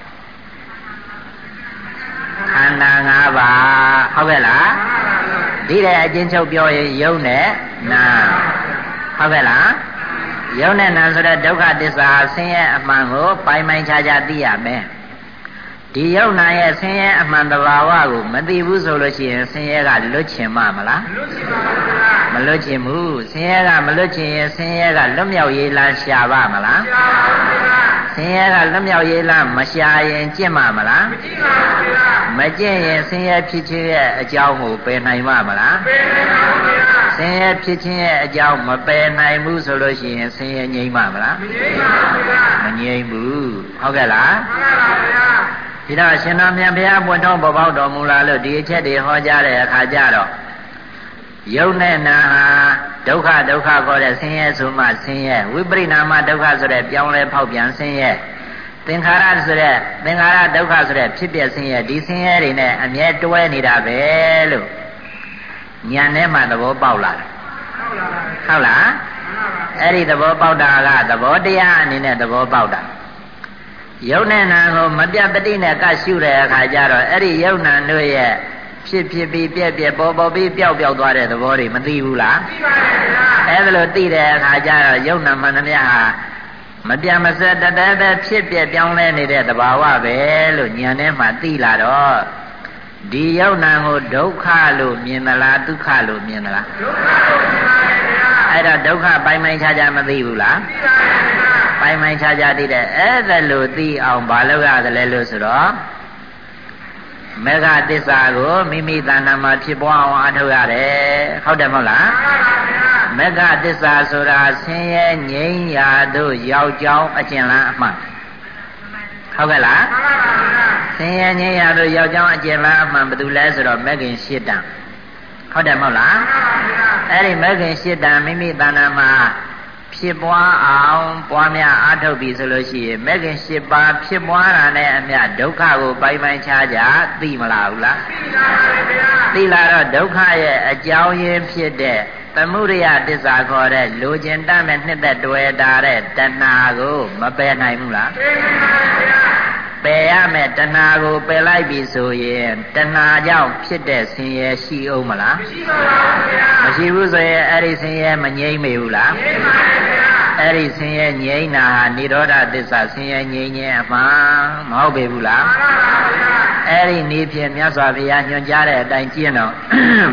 ခန္ဓာ၅ပါးဟုတ်ကဲ့လားဒီတဲ့အချင်းချုပ်ပြောရင်ယုံနဲ့နာဟုတ်ကဲ့လားယုံနဲ့နာဆိုတဲ့ဒုက္ခသစ္စာဆင်းရဲအမှန်ကိုပိုင်ပိုင်ခြားခြားသိရမယ်ဒီယုံနာရဲ့ဆင်းရဲအမှန်တဘာဝကိုမသိဘူးဆိုလို့ရှိရင်ဆင်းရဲကလွတ်ချင်မှာမလားမလွတ်ချင်ဘူးဆင်းရဲကမလွတ်ချင်ရင်ဆင်းရဲကလွတ်မြောက်ရေးလားရှာပါမလားဆင်းရဲကလွတ်မြောက်ရေးလားမရှာရင်ကျင့်မှာမလားမကျင့်ရင်ဆင်းရဲဖြစ်ခြင်းရဲ့အကြောင်းကိုပယ်နိုင်မှာမလားဆင်းရဲဖြစ်ခြင်းရဲ့အကြောင်းမပယ်နိုင်ဘူးဆိုလို့ရှိရင်ဆင်းရဲငြိမ်းမှာမလားမငြိမ်းဘူးဟုတ်ကဲ့လားဒီတော့ရှင်တော်မြတ်ဘုရားပွင့်ထုံးပေါ်ပေါက်တော်မူလာလို့ဒီအချက်တွေဟောကြားတဲ့အခါကျတော့ယုံနဲ့နာဟာဒုက္ခဒုက္ခခေါ်တဲ့ဆင်းရဲဆိုမှဆင်းရဲဝိပရိနာမဒုက္ခဆိုတဲ့ပြောင်းလဲဖောက်ပြန်ဆင်းရဲသင်္ခါရဆိုတဲ့သင်္ခါရဒုက္ခဆိုတဲ့ဖြစ်ပြဆင်းရဲဒီဆင်းရဲတွေနဲ့အမြဲတွဲနေတာပဲလို့ဉာဏ်ထဲမှာသဘောပေါက်လာတယ်ဟုတ်လားအဲ့ဒီသဘောပေါက်တာကသဘောတရားအနေနဲ့သဘောပေါက်တာယုံနဲ့နာကိုမပြတ်တတိနဲ့ကရှုတဲ့အခါကျတော့အဲ့ဒီယုံနာတို့ရဲ့ဖြစ်ဖြစ်ပြီးပြက်ပြက်ပေါ်ပေါ်ပြီးပျောက်ပျောက်သွားတဲ့သဘောတွေမသိဘူးလားသိပါရဲ့ဗျာအဲ့ဒါလို့သိတဲ့အခါကျတော့ယုံနာမှန်သမျှဟာမပြတ်မစက်တတဲပဲဖြစ်ပြက်ပြောင်းလဲနေတဲ့သဘာဝပဲလို့ဉာဏ်ထဲမှာသိလာတော့ဒီယုံနာကိုဒုက္ခလို့မြင်သလားဒုက္ခလို့မြင်သလားဒုက္ခလို့မြင်ပါရဲ့ဗျာအဲ့တော့ဒုက္ခပိုင်ပိုင်ခြားခြားမသိဘူးလားသိပါရဲ့ဗျာပိုင်ပိုင်ခြားခြားသိတဲ့အဲ့ဒါလို့သိအောင်ဘာလုပ်ရတယ်လဲလို့ဆိုတော့မေဃသစ္စာကိုမိမိတဏ္ဍာမှာဖြစ်ပွားအောင်အားထုတ်ရတယ်ဟုတ်တယ်မဟုတ်လားမေဃသစ္စာဆိုတာဆင်းရဲငြိမ်းရာတို့ရောက်ကြောင်းအကျဉ်းလန်းအမှန်ဟုတ်ကဲ့လားဆင်းရဲငြိမ်းရာတို့ရောက်ကြောင်းအကျဉ်းလန်းအမှန်ဘာလို့လဲဆိုတော့မေခင်ရှစ်တန်ဟုတ်တယ်မဟုတ်လားအဲ့ဒီမေခင်ရှစ်တန်မိမိတဏ္ဍာမှာဖြစ်ပွားအောင်ပွားများအားထုတ်ပြီဆိုလို့ရှိရင်မေခင်ရှစ်ပါးဖြစ်ပွားတာနဲ့အမျှဒုက္ခကိုပိုင်ပိုင်ခြားခြားသိမလားဘူးလားသိပါပါဗျာသိလာတော့ဒုက္ခရဲ့အကြောင်းရင်းဖြစ်တဲ့သမုဒယသစ္စာခေါ်တဲ့လိုချင်တတ်မဲ့နှစ်သက်တွေ့တာတဲ့တဏှာကိုမပယ်နိုင်ဘူးလားပယ်နိုင်ပါဗျာပယ်ရမယ်တဏှာကိုပယ်လိုက်ပြီဆိုရင်တဏှာကြောင့်ဖြစ်တဲ့ဆင်းရဲရှိအောင်မလားမရှိပါဘူးဗျာမရှိဘူးဆိုရင်အဲ့ဒီဆင်းရဲမငြိမ့်မေဘူးလားငြိမ့်ပါဗျာအဲ့ဒီဆင်းရဲငြိမ့်တာဟာនិရောဓသစ္စာဆင်းရဲငြိမ့်ခြင်းအမှန်မဟုတ်ပေဘူးလားမှန်ပါဗျာအဲ့ဒီနည်းဖြင့်မြတ်စွာဘုရားညွှန်ကြားတဲ့အတိုင်းကျင့်တော့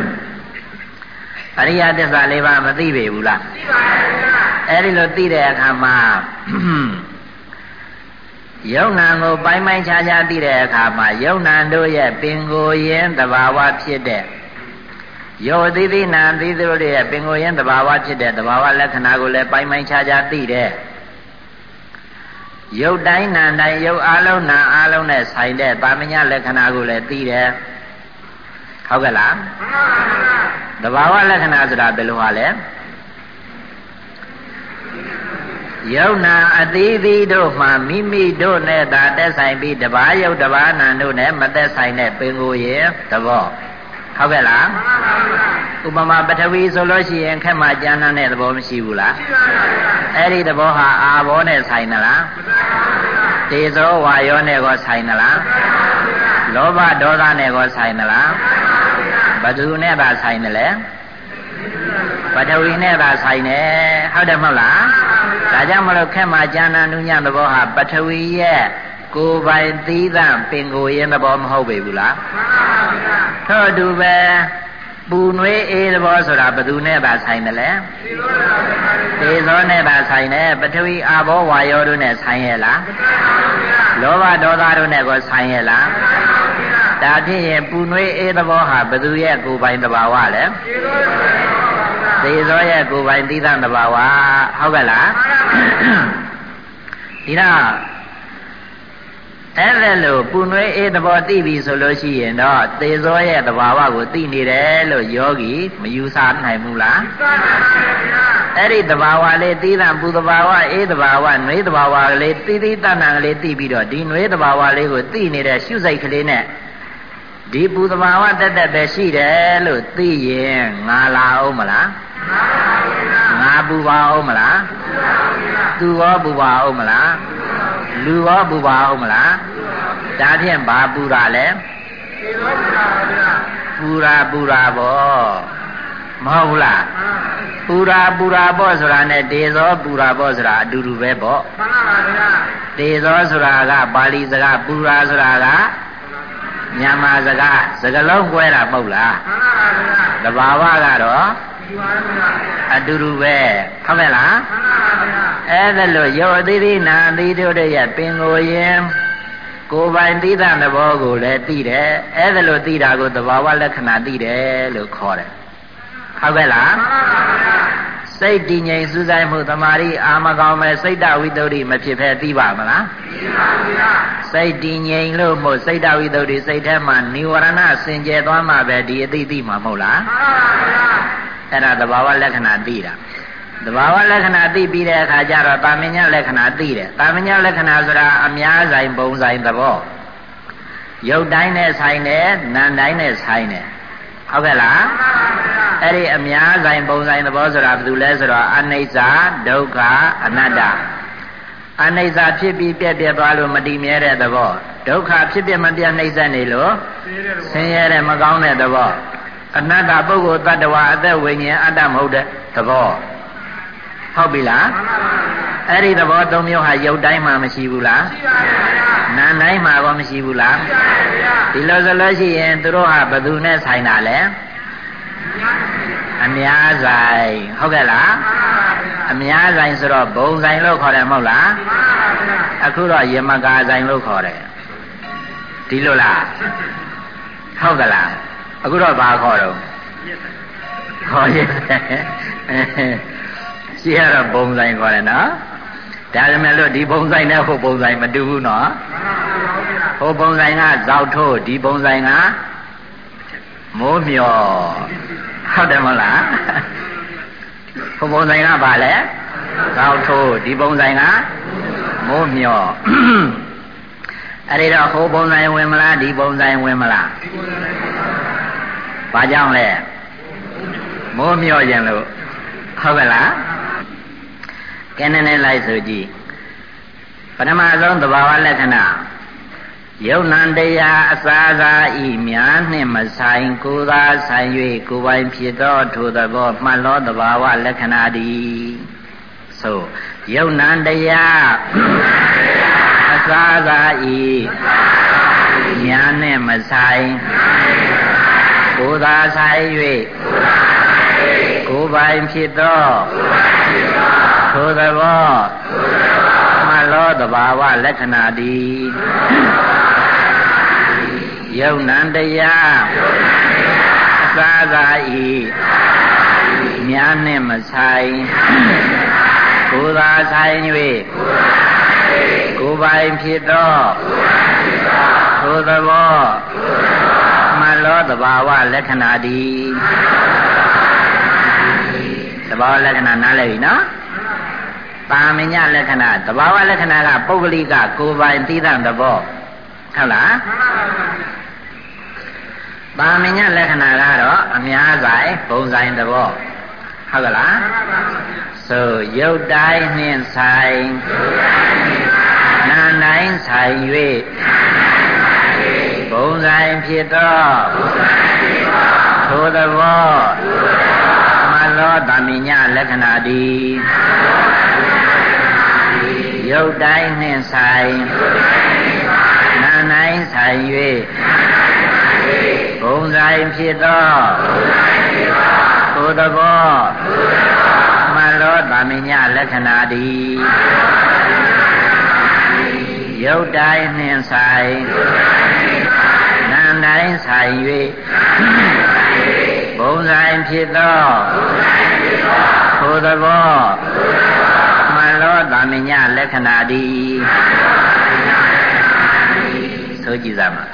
အရိယသစ္စာလေးပါးမသိပေဘူးလားသိပါရဲ့ဗျာအဲ့ဒီလိုသိတဲ့အခါမှာယုံနာကိုပိုင်ပိုင်ခြားခြားသိတဲ့အခါမှာယုံနာတို့ရဲ့ပင်ကိုယ်ရင်သဘာဝဖြစ်တဲ့ယောသိသိနာသိသူတို့ရဲ့ပင်ကိုယ်ရင်သဘာဝဖြစ်တဲ့သဘာဝလက္ခဏာကိုလည်းပိုင်ပိုင်ခြားခြားသိတယ်ယုတ်တိုင်းနာတိုင်းယုတ်အလုံးနာအလုံးနဲ့ဆိုင်တဲ့ပါမညာလက္ခဏာကိုလည်းသိတယ်ဟုတ်ကဲ့လားသဘာဝလက္ခဏာဆိုတာဘယ်လိုဟာလဲယုံနာအသီးသီးတို့မှမိမိတို့နဲ့သာသက်ဆိုင်ပြီးတဘာယုတ်တဘာနာတို့နဲ့မသက်ဆိုင်တဲ့ပင်ကိုယ်ရဲ့သဘောဟုတ်ကဲ့လားဥပမာပထဝီဆိုလို့ရှိရင်ခက်မှကျမ်းတဲ့သဘောမရှိဘူးလားရှိပါပါအဲ့ဒီသဘောဟာအာဘောနဲ့ဆိုင်သလားတေဇောဝါယောနဲ့ကိုဆိုင်သလားလောဘဒေါသနဲ့ကိုဆိုင်သလားဘယ်သူနဲ့သာဆိုင်တယ်လဲပထဝီနဲ့သာဆိုင်တယ်ဟုတ်တယ်မဟုတ်လားဒါကြောင့်မလို့ခက်မှကျမ်းနုညသဘောဟာပထဝီရဲ့ကိုယ်ပိုင်သီးသန့်ပင်ကိုယ်ရင်သဘောမဟုတ်ပေဘူးလားထို့အတူပဲပူနွေးအေးသဘောဆိုတာဘယ်သူနဲ့သာဆိုင်တယ်လဲသေသောနဲ့သာဆိုင်တယ်ပထဝီအာဘောဝါယောတို့နဲ့ဆိုင်ရဲ့လားလောဘဒေါသတို့နဲ့ကိုဆိုင်ရဲ့လားဒါဖြစ်ရင်ပူနွေးအေးသဘောဟာဘယ်သူရဲ့ကိုယ်ပိုင်သဘာဝလဲသေသောရဲ့ကိုယ်ပိုင်သီးသန့်သဘာဝဟုတ်ကဲ့လားဒီတော့အဲ့ဒါလို့ပူနွေးအေးသဘောသိပြီဆိုလို့ရှိရင်တော့သေဇောရဲ့သဘာဝကိုသိနေတယ်လို့ယောဂီမယူဆနိုင်ဘူးလားအဲ့ဒီသဘာဝလေးသိတာပူသဘာဝအေးသဘာဝနှွေးသဘာဝလေးသိသိတဏ္ဍာလေးသိပြီးတော့ဒီနှွေးသဘာဝလေးကိုသိနေတဲ့ရှုစိတ်ကလေးနဲ့ဒီပူသဘာဝတက်တက်ပဲရှိတယ်လို့သိရင်ငါလာအောင်မလားငါပူပါအောင်မလားသူရောပူပါအောင်မလားလူရောပူပါအောင်မလားဒါဖြင့်ဘာပူတာလဲပူရာပူရာပေါ့မဟုတ်လားပူရာပူရာပေါ့ဆိုတာနဲ့တေဇောပူရာပေါ့ဆိုတာအတူတူပဲပေါ့မှန်ပါပါဗျာတေဇောဆိုတာကပါဠိစကားပူရာဆိုတာကမြန်မာစကားစကားလုံးကွဲတာမဟုတ်လားမှန်ပါပါဗျာတဘာဝကတော့အတူတူပဲဟုတ်ကဲ့လားမှန်ပါဗျာအဲ့ဒါလို့ယောအသေးသေးနာအသေးတို့ရဲ့ပင်ကိုရင်ကိုယ်ပိုင်သိတဲ့သဘောကိုလည်းသိတယ်အဲ့ဒါလို့သိတာကိုသဘာဝလက္ခဏာသိတယ်လို့ခေါ်တယ်ဟုတ်ကဲ့လားမှန်ပါဗျာစိတ်တည်ငြိမ်စူးစိုက်မှုသမာဓိအာမကောင်းမဲ့စိတ်တဝိတ္တုမဖြစ်ဖဲသိပါမလားသိပါဗျာစိတ်တည်ငြိမ်လို့မို့စိတ်တဝိတ္တုစိတ်ထဲမှာនិဝရဏစင်ကြယ်သွားမှပဲဒီအသိသိမှာမဟုတ်လားမှန်ပါဗျာအဲ့ဒါသဘာဝလက္ခဏာသိတာသဘာဝလက္ခဏာသိပြီးတဲ့အခါကျတော့တာမညလက္ခဏာသိတယ်တာမညလက္ခဏာဆိုတာအများဆိုင်ပုံဆိုင်သဘောရုပ်တိုင်းနဲ့ဆိုင်တယ်နာမ်တိုင်းနဲ့ဆိုင်တယ်ဟုတ်ကဲ့လားအဲ့ဒီအများဆိုင်ပုံဆိုင်သဘောဆိုတာဘာလို့လဲဆိုတော့အနိစ္စဒုက္ခအနတ္တအနိစ္စဖြစ်ပြီးပြက်ပြက်သွားလို့မတည်မြဲတဲ့သဘောဒုက္ခဖြစ်ပြမပြတ်နှိမ့်ဆက်နေလို့ဆင်းရဲတဲ့မကောင်းတဲ့သဘောအနတ္တပုဂ္ဂိုလ်တ attva အသက်ဝိညာဉ်အတ္တမဟုတ်တဲ့သဘောဟုတ်ပြီလားအဲ့ဒီသဘောသုံးမျိုးဟာရုပ်တိုင်းမှာမရှိဘူးလားရှိပါဗျာနာမ်တိုင်းမှာကောမရှိဘူးလားရှိပါဗျာဒီလိုဆိုလို့ရှိရင်သူတို့ဟာဘယ်သူနဲ့ဆိုင်တာလဲအများဆိုင်ဟုတ်ကဲ့လားအများဆိုင်ဆိုတော့ဘုံဆိုင်လို့ခေါ်တယ်မဟုတ်လားအခုတော့ယမကာဆိုင်လို့ခေါ်တယ်ဒီလိုလားဟုတ်ကဲ့လားအခုတော့ဘာခေါ်တော့ခေါ်ရဲ့ရှိရတော့ဘုံဆိုင်ခေါ်တယ်နော်ဒါပေမဲ့လို့ဒီဘုံဆိုင်နဲ့ဟိုဘုံဆိုင်မတူဘူးနော်ဟိုဘုံဆိုင်ကဇောက်ထိုးဒီဘုံဆိုင်ကမိုးမျောဟုတ်တယ်မဟုတ်လားဟိုဘုံဆိုင်ကဘာလဲဇောက်ထိုးဒီဘုံဆိုင်ကမိုးမျောအဲ့ဒီတော့ဟိုဘုံဆိုင်ဝင်မလားဒီဘုံဆိုင်ဝင်မလားဘာကြောင့်လဲမိုးမျောရင်လို့ဟုတ်ကဲ့လားကဲနေနေလိုက်ဆိုကြည့်ပထမဆုံးသဘာဝလက္ခဏာယုံနံတရားအစာသာဤများနှင့်မဆိုင်ကိုယ်သာဆိုင်၍ကိုယ်ပိုင်ဖြစ်သောထိုသဘောမှတ်လောသဘာဝလက္ခဏာသည်ဆိုယုံနံတရားအစာသာဤများနှင့်မဆိုင်ကိုယ်သာဆိုင်၍ကိုယ်ပိုင်ဖြစ်သောထိုသဘောမှတ်လောသဘာဝလက္ခဏာသည်ယုံနံတရားအစာသာဤများနှင့်မဆိုင်ကိုယ်သာဆိုင်၍ကိုယ်ပိုင်ဖြစ်သောထိုသဘောမှတ်လောသဘာဝလက္ခဏာသည်သဘာဝလက္ခဏာနားလည်ပြီနော်ပါမညလက္ခဏာသဘာဝလက္ခဏာကပုဂ္ဂလိကကိုယ်ပိုင်သိတဲ့သဘောဟုတ်လားပါမညလက္ခဏာကတော့အများဆိုင်ပုံဆိုင်သဘောဟုတ်ကလားဆိုရုပ်တိုင်းနှင့်ဆိုင်နာမ်တိုင်းဆိုင်၍ပုံဆိုင်ဖြစ်သောထိုသဘောမှတ်လောတာမညလက္ခဏာသည်ရုပ်တိုင်းနှင့်ဆိုင်နာမ်တိုင်းဆိုင်၍ဘုံဆိုင်ဖြစ်သောထိုသဘောမှန်လောတာမညလက္ခဏာသည်ရုပ်တိုင်းနှင့်ဆိုင်နာမ်တိုင်းဆိုင်၍ဘုံဆိုင်ဖြစ်သောထိုသဘောမှန်လောတာမညလက္ခဏာသည်ဆိုကြည့်စမ်းပါ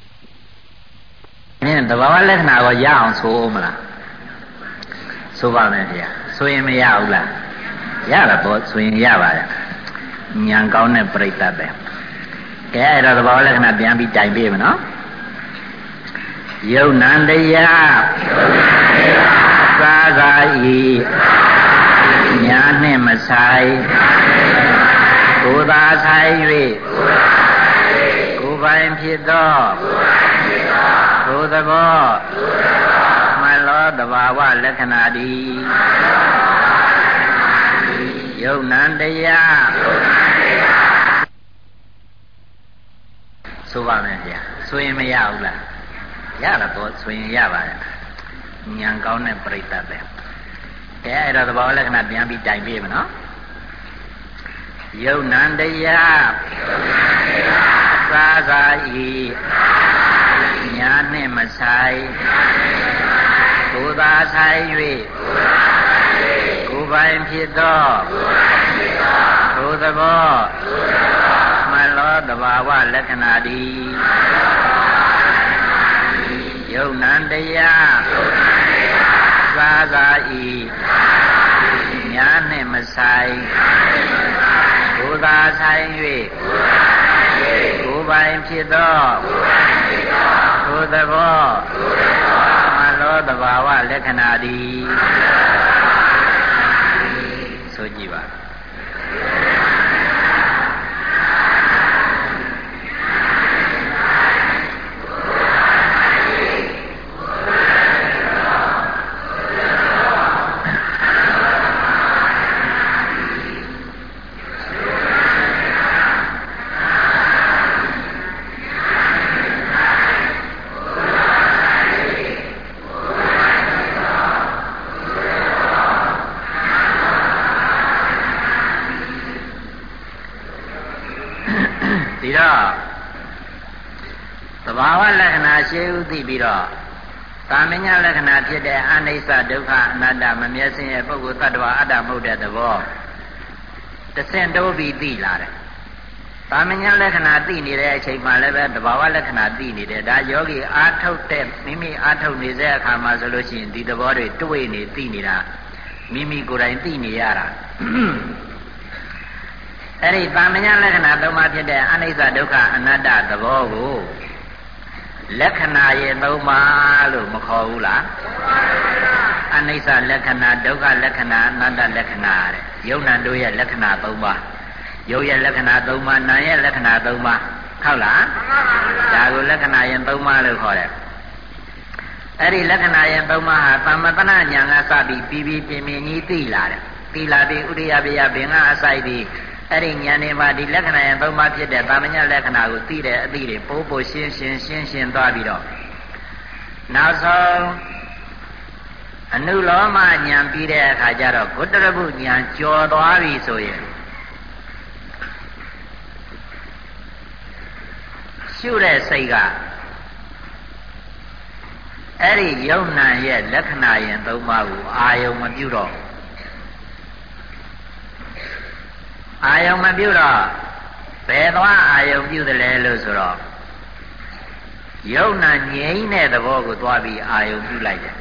နင်းတဘာဝလက္ခဏာကိုရအောင်ဆိုဦးမလားဆိုပါမယ်ဗျာဆိုရင်မရဘူးလားရတာပေါ့ဆိုရင်ရပါတယ်ဉာဏ်ကောင်းတဲ့ပြိတ္တပဲကဲအဲ့တော့တဘာဝလက္ခဏာပြန်ပြီးတိုင်ပေးမယ်နော်ယုံနံတရားသာသာဤညာနှင့်မဆိုင်ကိုယ်သာဆိုင်၍ကိုယ်ပိုင်ဖြစ်သောသို့သဘောမှန်လောတဘာဝလက္ခဏာသည်ယုံနံတရားဆိုပါမယ်ဗျာဆိုရင်မရဘူးလားရတာတော့ဆိုရင်ရပါတယ်ဉာဏ်ကောင်းတဲ့ပြိတ္တပဲကဲအဲ့တော့သဘောလက္ခဏာပြန်ပြီးတိုင်ပေးမယ်နော်ယုံနံတရားသာသာဤညာနှင့်မဆိုင်ကိုယ်သာဆိုင်၍ကိုယ်ပိုင်ဖြစ်သောသို့သဘောမှန်လောတဘာဝလက္ခဏာသည်ယုံနံတရားသာသာဤညာနှင့်မဆိုင်ကိုယ်သာဆိုင်၍ကိုယ်ပိုင်ဖြစ်သောသို့သဘောမှန်လောတဘာဝလက္ခဏာသည်ဆိုကြည့်ပါသဘာဝလက္ခဏာရှေးဥသိပြီးတော့ကာမညလက္ခဏာဖြစ်တဲ့အနိစ္စဒုက္ခအနတ္တမမျက်စင်ရဲ့ပုဂ္ဂိုလ်တ attva အတ္တမဟုတ်တဲ့သဘောတဆင့်တိုးပြီးသိလာတယ်ကာမညလက္ခဏာသိနေတဲ့အချိန်မှလည်းပဲသဘာဝလက္ခဏာသိနေတယ်ဒါယောဂီအာထုတ်တဲ့မိမိအာထုတ်နေတဲ့အခါမှာဆိုလို့ရှိရင်ဒီသဘောတွေတွေ့နေသိနေတာမိမိကိုယ်တိုင်သိနေရတာအဲ့ဒီကာမညလက္ခဏာသုံးပါးဖြစ်တဲ့အနိစ္စဒုက္ခအနတ္တသဘောကိုလက္ခဏာရဲ့သုံးပါးလို့မခေါ်ဘူးလားအနိစ္စလက္ခဏာဒုက္ခလက္ခဏာအနတ္တလက္ခဏာတဲ့ယုံနာတို့ရဲ့လက္ခဏာသုံးပါးယုတ်ရဲ့လက္ခဏာသုံးပါးနာရဲ့လက္ခဏာသုံးပါးဟုတ်လားဒါကိုလက္ခဏာရဲ့သုံးပါးလို့ခေါ်တယ်အဲ့ဒီလက္ခဏာရဲ့သုံးပါးဟာသမတနာဉာဏ်ကစပြီးပြီးပြင်းပြင်းကြီးသိလာတယ်သိလာပြီးဥရိယပယဘင်္ဂအစိုက်ပြီးအဲ့ဒီဉာဏ်နဲ့မှဒီလက္ခဏာရဲ့သုံးပါးဖြစ်တဲ့ကာမညလက္ခဏာကိုသိတဲ့အသည့်တွေပိုးပိုးရှင်းရှင်းရှင်းရှင်းသွားပြီးတော့နောက်ဆုံးအနုလောမဉာဏ်ပြီးတဲ့အခါကျတော့ဂုတ္တရပုဉာဏ်ကျော်သွားပြီဆိုရင်ရှုတဲ့စိတ်ကအဲ့ဒီယုံနာရဲ့လက္ခဏာရင်သုံးပါးကိုအာယုံမပြုတော့အာယုံမပြုတော့ဘယ်သွားအာယုံပြုတယ်လဲလို့ဆိုတော့ယုံနာငြိမ်းတဲ့သဘောကိုသွားပြီးအာယုံပြုလိုက်တယ်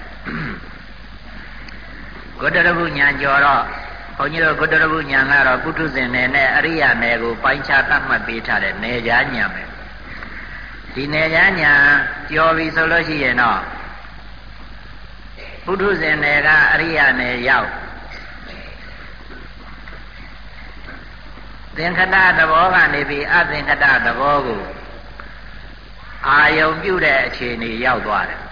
ဂုတ္တရပုဉာဏ်ကျော်တော့ဘုန်းကြီးတို့ဂုတ္တရပုဉာဏ်ကတော့ပုထုဇဉ်နယ်နဲ့အရိယာနယ်ကိုပိုင်းခြားသတ်မှတ်ပေးထားတဲ့နယ်ကြားဉာဏ်ပဲဒီနယ်ကြားဉာဏ်ကျော်ပြီဆိုလို့ရှိရင်တော့ပုထုဇဉ်နယ်ကအရိယာနယ်ရောက်သင်္ခတသဘောကနေပြီးအသင်္ခတသဘောကိုအာယုံပြုတဲ့အခြေအနေရောက်သွားတယ်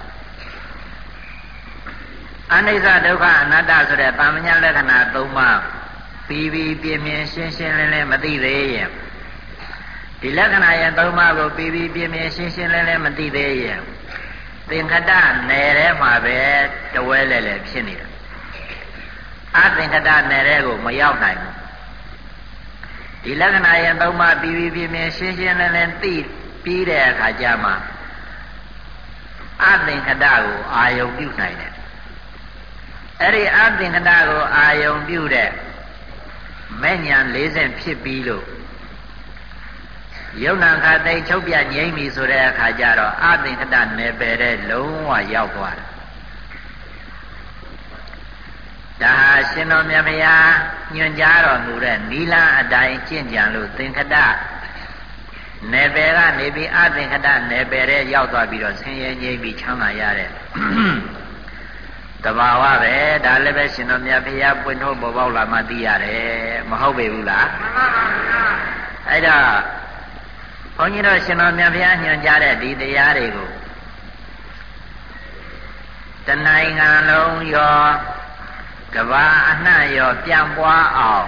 အနိစ္စဒုက္ခအနတ္တဆိုတဲ့ပါမညာလက္ခဏာသုံးပါးပြီးပြီးပြင်းပြင်းရှင်းရှင်းလင်းလင်းမသိသေးရင်ဒီလက္ခဏာရဲ့သုံးပါးကိုပြီးပြီးပြင်းပြင်းရှင်းရှင်းလင်းလင်းမသိသေးရင်သင်္ခတနယ်ထဲမှာပဲတဝဲလဲလဲဖြစ်နေတာအသင်္ခတနယ်ထဲကိုမရောက်နိုင်ဘူးဒီလက္ခဏာရဲ့သုံးပါးပြီးပြီးပြင်းပြင်းရှင်းရှင်းလင်းလင်းသိပြီးတဲ့အခါကျမှအသင်္ခတကိုအာယုံပြုနိုင်တယ်အဲ့ဒီအသင်္ခတကိုအာယုံပြုတဲ့မဲ့ညာ၄ဆင့်ဖြစ်ပြီးလို့ယုံနာခါသိချုပ်ပြငြိမ့်ပြီဆိုတဲ့အခါကျတော့အသင်္ခတနယ်ပယ်တဲ့လုံးဝရောက်သွားတယ်ဒါဟာရှင်တော်မြတ်ဗျာညွှန်ကြားတော်မူတဲ့နီလအတိုင်းကျင့်ကြံလို့သင်္ခတနယ်ပယ်ကနေပြီးအသင်္ခတနယ်ပယ်တဲ့ရောက်သွားပြီးတော့ဆင်းရဲငြိမ့်ပြီးချမ်းသာရတဲ့တဘာဝပဲဒါလည်းပဲရှင်တော်မြတ်ဗျာပွင့်ထုတ်ပေါ်ပေါက်လာမှသိရတယ်မဟုတ်ပေဘူးလားမှန်ပါပါဗျာအဲ့တော့ဘုန်းကြီးတို့ရှင်တော်မြတ်ဗျာညွှန်ကြားတဲ့ဒီတရားတွေကိုတနိုင်ငံလုံးရောကဘာအနှံ့ရောပြန့်ပွားအောင်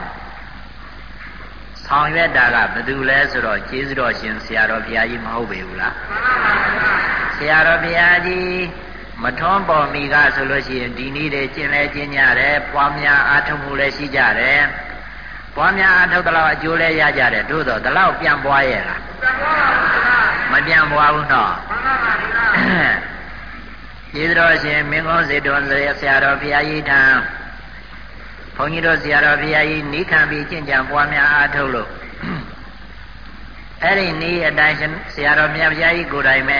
ဆောင်ရွက်တာကဘယ်သူလဲဆိုတော့ကျေးဇူးတော်ရှင်ဆရာတော်ဘုရားကြီးမဟုတ်ပေဘူးလားမှန်ပါပါဆရာတော်ဘုရားကြီးမထွန်းပေါ်မိကဆိုလို့ရှိရင်ဒီနည်းတွေကျင့်လဲကျင့်ကြတယ်ပွားများအားထုတ်မှုလည်းရှိကြတယ်ပွားများအားထုတ်တဲ့လောက်အကျိုးလည်းရကြတယ်သို့တော့ဒီလောက်ပြန့်ပွားရဲ့လားမပြန့်ပွားဘူးတော့မှန်ပါပါကျေးဇူးတော်ရှင်မင်းကုန်းစေတုံဆရာတော်ဘုရားကြီးထံဘုန်းကြီးတို့ဆရာတော်ဘုရားကြီးနိခံပြီးကျင့်ကြံပွားများအားထုတ်လို့အဲ့ဒီနည်းအတိုင်းဆရာတော်မြတ်ဘုရားကြီးကိုယ်တိုင်ပဲ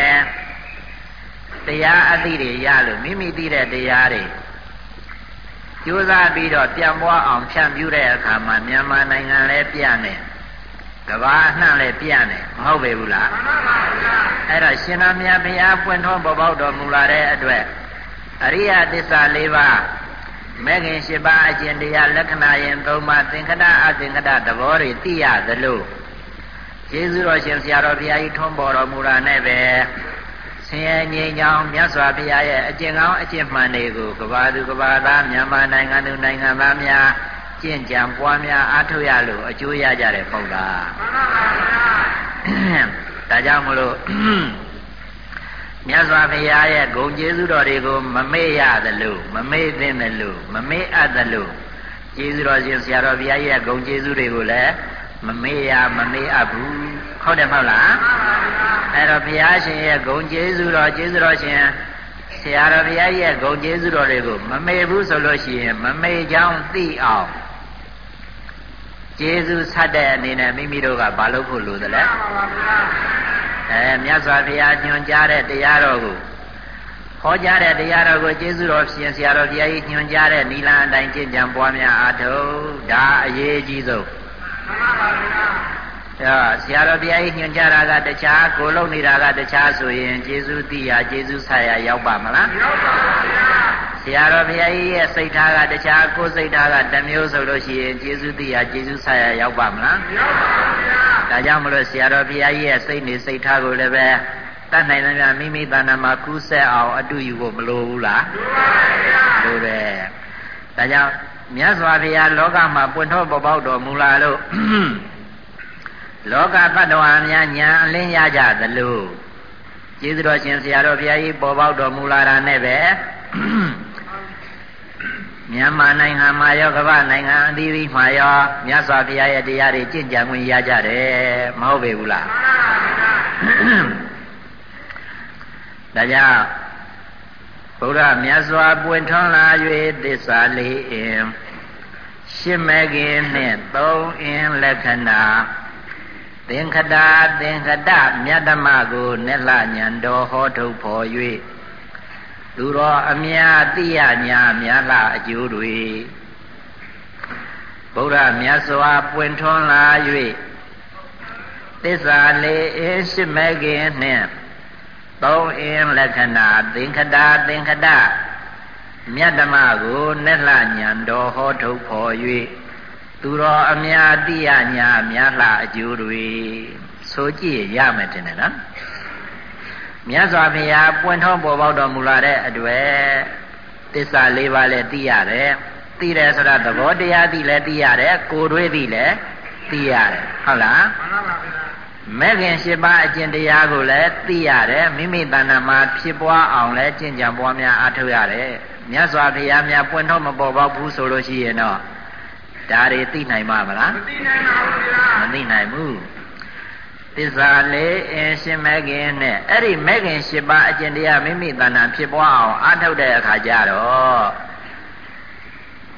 တရားအသိတွေရလို့မိမိသိတဲ့တရားတွေကြိုးစားပြီးတော့ပြန်ပွားအောင်ဖြန့်ဖြူးတဲ့အခါမှာမြန်မာနိုင်ငံလည်းပြန့်နေကမ္ဘာအနှံ့လည်းပြန့်နေမဟုတ်ပေဘူးလားမှန်ပါဗျာအဲ့တော့ရှင်တော်မြတ်ဘုရားပွင့်ထွန်းပေါ်ပေါက်တော်မူလာတဲ့အတွက်အရိယသစ္စာ၄ပါးမဲခင်၈ပါးအကျင့်တရားလက္ခဏာယင်၃ပါးသင်္ခတအသင်္ခတသဘောတွေသိရသလိုကျေးဇူးတော်ရှင်ဆရာတော်ဘုရားကြီးထွန်းပေါ်တော်မူတာနဲ့ပဲဆင်းရဲငြိမ်းချမ်းမြတ်စွာဘုရားရဲ့အကျင့်ကောင်းအကျင့်မှန်တွေကိုကဘာသူကဘာသားမြန်မာနိုင်ငံသူနိုင်ငံသားများကျင့်ကြံပွားများအားထုတ်ရလို့အကျိုးရကြတယ်မဟုတ်လားမှန်ပါပါဒါကြောင့်မလို့မြတ်စွာဘုရားရဲ့ဂုဏ်ကျေးဇူးတော်တွေကိုမမေ့ရသလိုမမေ့သင့်သလိုမမေ့အပ်သလိုကျေးဇူးတော်ရှင်ဆရာတော်ဘုရားရဲ့ဂုဏ်ကျေးဇူးတွေကိုလည်းမမေ့ရမမေ့အပ်ဘူးဟုတ်တယ်မဟုတ်လားအဲ့တော့ဘုရားရှင်ရဲ့ဂုဏ်ကျေးဇူးတော်ကျေးဇူးတော်ရှင်ဆရာတော်ဘုရားရဲ့ဂုဏ်ကျေးဇူးတော်တွေကိုမမေ့ဘူးဆိုလို့ရှိရင်မမေ့ကြောင်းသိအောင်ကျေးဇူးဆက်တဲ့အနေနဲ့မိမိတို့ကဘာလုပ်ဖို့လိုသလဲအဲမြတ်စွာဘုရားညွှန်ကြားတဲ့တရားတော်ကိုဟောကြားတဲ့တရားတော်ကိုကျေးဇူးတော်ရှင်ဆရာတော်ဘုရားကြီးညွှန်ကြားတဲ့နိလန်အတိုင်းကျင့်ကြံပွားများအားထုတ်ဒါအရေးအကြီးဆုံးမှန်ပါပါဗျာအဲဆရာတော်ဘုရားကြီးညွှန်ကြားတာကတခြားကိုလုံးနေတာကတခြားဆိုရင်ကျေးဇူးသိရကျေးဇူးဆက်ရရောက်ပါမလားရောက်ပါပါဗျာဆရာတော်ဘုရားကြီးရဲ့စိတ်ထားကတခြားကိုယ်စိတ်ထားကတစ်မျိုးဆိုလို့ရှိရင်ကျေးဇူးသိရကျေးဇူးဆက်ရရောက်ပါမလားရောက်ပါပါဗျာဒါကြောင့်မလို့ဆရာတော်ဘုရားကြီးရဲ့စိတ်နေစိတ်ထားကိုလည်းပဲတတ်နိုင်သမျှမိမိတဏ္ဍာမှာကူးဆက်အောင်အတူယူဖို့မလိုဘူးလားလိုပါဗျာလိုတယ်ဒါကြောင့်မြတ်စွာဘုရားလောကမှာပွင့်ထုတ်ပေါ်ပေါက်တော်မူလာလို့လောကတ attva များညာအလင်းရကြသလိုကျေးဇူးတော်ရှင်ဆရာတော်ဘုရားကြီးပေါ်ပေါက်တော်မူလာတာနဲ့ပဲမြန်မာနိုင်ငံမှာရောကမ္ဘာနိုင်ငံအသီးသီးမှာရောမြတ်စွာဘုရားရဲ့တရားတွေကျင့်ကြံခွင့်ရကြတယ်မဟုတ်ပေဘူးလားဒါကြောင့်ဘုရားမြတ်စွာပွင့်ထွန်းလာ၍သစ္စာလေးအင်ရှင်းမဲ့ခင်နှင့်သုံးအင်လက္ခဏာသင်္ခတသင်္ခတမြတ်ဓမ္မကိုနဲ့လှညံတော်ဟောထုတ်ဖော်၍သူတော်အမြတ်သိရညာမြတ်လှအကျိုးတွေဘုရားမြတ်စွာပွင့်ထွန်းလာ၍သစ္စာလေးအင်ရှင်းမဲ့ခင်နှင့်သုံးအင်လက္ခဏာသင်္ခတသင်္ခတမြတ်ဓမ္မကိုနဲ့လှညံတော်ဟောထုတ်ဖော်၍သူတော်အမြတ်တိယညာမြတ်လှအကျိုးတွေဆိုကြည့်ရမယ်တင်တယ်နော်မြတ်စွာဘုရားပွင့်ထွန်းပေါ်ပေါက်တော်မူလာတဲ့အတွေ့သစ္စာလေးပါးလည်းသိရတယ်သိတယ်ဆိုတာသဘောတရားသိလည်းသိရတယ်ကိုယ်တွေးသိလည်းသိရတယ်ဟုတ်လားမှန်ပါဗျာမဲ့ခင်၈ပါးအကျင့်တရားကိုလည်းသိရတယ်မိမိတဏ္ဍာမှာဖြစ်ပွားအောင်လည်းကျင့်ကြံပွားများအားထုတ်ရတယ်မြတ်စွာဘုရားများပွင့်ထွန်းမပေါ်ပေါက်ဘူးဆိုလို့ရှိရင်တော့ဒါတွေသိနိုင်မှာမလားမသိနိုင်ပါဘူးဗျာမသိနိုင်ဘူးသစ္စာလေးအင်ရှင်မဲ့ခင်နဲ့အဲ့ဒီမဲ့ခင်၈ပါးအကျင့်တရားမိမိတဏ္ဍာဖြစ်ပွားအောင်အားထုတ်တဲ့အခါကျတော့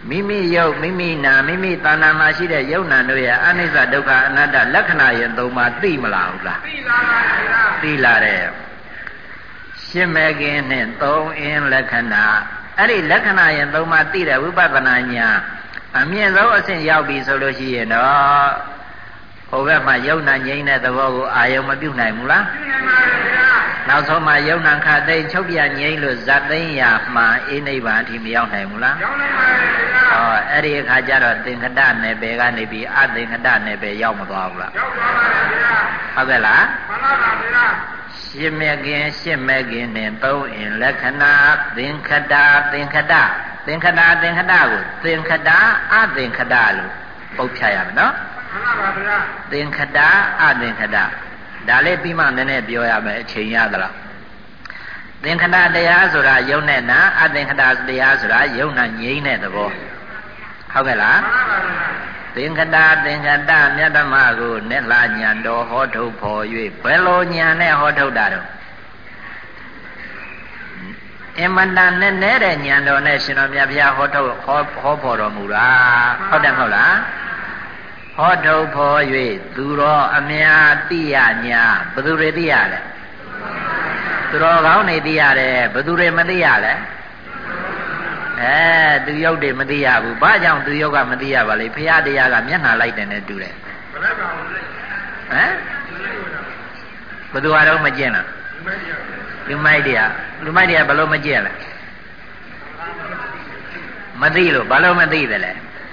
မိမိယုတ်မိမိနာမိမိတဏ္ဍာမှာရှိတဲ့ယုတ်နာတို့ရဲ့အနိစ္စဒုက္ခအနတ္တလက္ခဏာရဲ့သုံးပါးသိမလားဟုတ်လားသိလာပါဗျာသိလာတယ်ရှင်းမဲ့ခင်နဲ့သုံးအင်းလက္ခဏာအဲ့ဒီလက္ခဏာရဲ့သုံးပါးသိတဲ့ဝိပဿနာဉာဏ်အမြင့်ဆုံးအဆင့်ရောက်ပြီဆိုလို့ရှိရင်တော့ဟိုဘက်မှာယုတ်နာငြိမ်းတဲ့သဘောကိုအာယုံမပြုတ်နိုင်ဘူးလားပြုတ်နိုင်ပါဗျာနောက်ဆုံးမှာယုတ်နာခသိမ်းချုပ်ပြငြိမ်းလို့ဇတ်သိမ်းရာမှာအိနိဗ္ဗာန်အထိမရောက်နိုင်ဘူးလားရောက်နိုင်ပါဗျာဟောအဲ့ဒီအခါကျတော့သင်္ခတနယ်ပယ်ကနေပြီးအသင်္ခတနယ်ပယ်ရောက်မသွားဘူးလားရောက်သွားပါဗျာဟုတ်ကဲ့လားမှန်ပါပါဗျာရှင်းမဲ့ခင်ရှင်းမဲ့ခင်နဲ့သုံးအင်လက္ခဏာသင်္ခတသင်္ခတသင်္ခတသင်္ခတကိုသင်္ခတအသင်္ခတလို့ပုတ်ဖြတ်ရမယ်နော်မှန်ပါပါဗျာသင်္ခတအသင်္ခတဒါလေးပြီးမှနည်းနည်းပြောရမယ်အချိန်ရသလားသင်္ခတတရားဆိုတာယုံနဲ့နာအသင်္ခတတရားဆိုတာယုံနာငြိမ်းတဲ့သဘောဟုတ်ကဲ့လားမှန်ပါပါသင်္ခတသင်္ခတမြတ်ဓမ္မကိုနဲ့လာညာတော်ဟောထုတ်ဖော်၍ဘယ်လိုညာနဲ့ဟောထုတ်တာတော့အမတန်နဲ့နဲ့တဲ့ညာတော်နဲ့ရှင်တော်မြတ်ဘုရားဟောထုတ်ဟောဟောဖော်တော်မူတာဟုတ်တယ်မဟုတ်လားဟောထုတ်ဖော်၍သူတော်အများသိရညာဘယ်သူတွေသိရလဲသူတော်ကောင်းတွေသိရတယ်ဘယ်သူတွေမသိရလဲအဲသူရုပ်တွေမသိရဘူးဘာကြောင့်သူရုပ်ကမသိရပါလဲဘုရားတရားကမျက်နှာလိုက်တယ်နဲ့တူတယ်ဟမ်ဘယ်သူအားလုံးမကျင့်လားလူမိုက်တရားလူမိုက်တရားဘယ်လိုမကျင့်လဲမသိလို့ဘာလို့မသိတယ်လဲ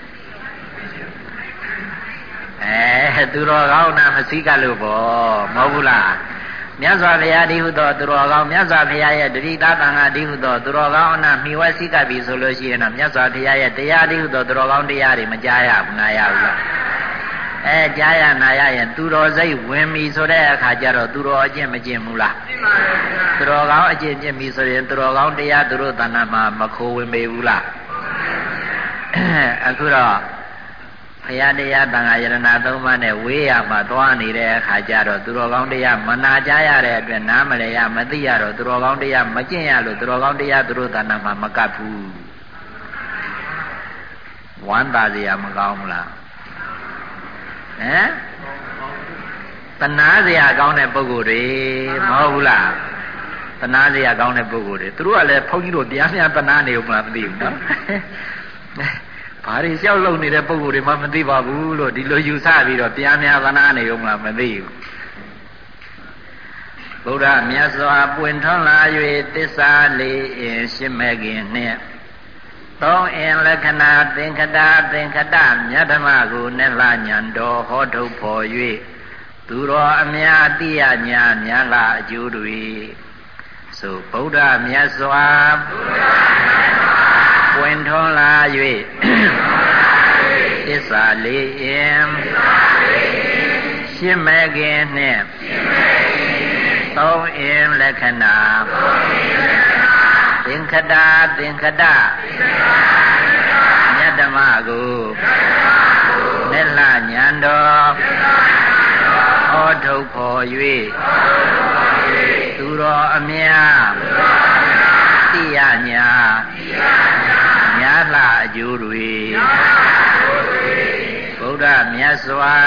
အဲသူတော်ကောင်းနာမစည်းကလို့ပေါ့မဟုတ်ဘူးလားမြတ်စွာဘုရားဒီဟုသောသူတော်ကောင်းမြတ်စွာဘုရားရဲ့တတိသားတန်ခါဒီဟုသောသူတော်ကောင်းအနာမိဝဲစည်းကပ်ပြီဆိုလို့ရှိရင်တော့မြတ်စွာဘုရားရဲ့တရားဒီဟုသောသူတော်ကောင်းတရားတွေမကြားရဘူးနားရဘူးလားအဲကြားရနာရရင်သူတော်စိတ်ဝင်ပြီဆိုတဲ့အခါကျတော့သူတော်အကျင့်မကျင့်ဘူးလားကျင့်ပါရဲ့ဗျာသူတော်ကောင်းအကျင့်ကျင့်ပြီဆိုရင်သူတော်ကောင်းတရားသူတို့တဏ္ဍာမှာမခိုးဝင်ပေဘူးလားအခုတော့ဘုရားတရားတန်ခါယရဏသုံးပါးနဲ့ဝေးရမှာသွားနေတဲ့အခါကျတော့သူတော်ကောင်းတရားမနာကြရတဲ့အတွက်နားမလဲရမသိရတော့သူတော်ကောင်းတရားမကျင့်ရလို့သူတော်ကောင်းတရားသူတို့တဏ္ဍာမှာမကပ်ဘူးဝမ်းသာစရာမကောင်းဘူးလားဟမ်တဏှာစရာကောင်းတဲ့ပုဂ္ဂိုလ်တွေမဟုတ်ဘူးလားတဏှာစရာကောင်းတဲ့ပုဂ္ဂိုလ်တွေသူတို့ကလည်းဘုန်းကြီးတို့တရားများတဏှာနေဦးမလားမသိဘူးနော်ဘာတွေလျှောက်လုံနေတဲ့ပုဂ္ဂိုလ်တွေမှမသိပါဘူးလို့ဒီလိုယူဆပြီးတော့တရားများသနာနေဦးမလားမသိဘူးဗုဒ္ဓမြတ်စွာပွင့်ထွန်းလာ၍သစ္စာလေးအင်ရှင်းမဲ့ခင်နှင့်သုံးအင်လက္ခဏာသင်္ခတသင်္ခတမြတ်ဓမ္မကိုနဲ့လာညာတော်ဟောထုတ်ဖော်၍သူတော်အများအတိယညာများလာအကျိုးတွေဆိုဗုဒ္ဓမြတ်စွာပွင့်ထွန်းလာ၍သစ္စာလေးအင်ရှင်းမဲ့ခင်နှင့်သုံးအင်လက္ခဏာသင်္ခတသင်္ခတမြတ်ဓမ္မကိုနဲ့လာညာတော်ဟောထုတ်ဖော်၍သူတော်အများတိယညာညာလာအကျိုးတွေဗုဒ္ဓမြတ်စွာ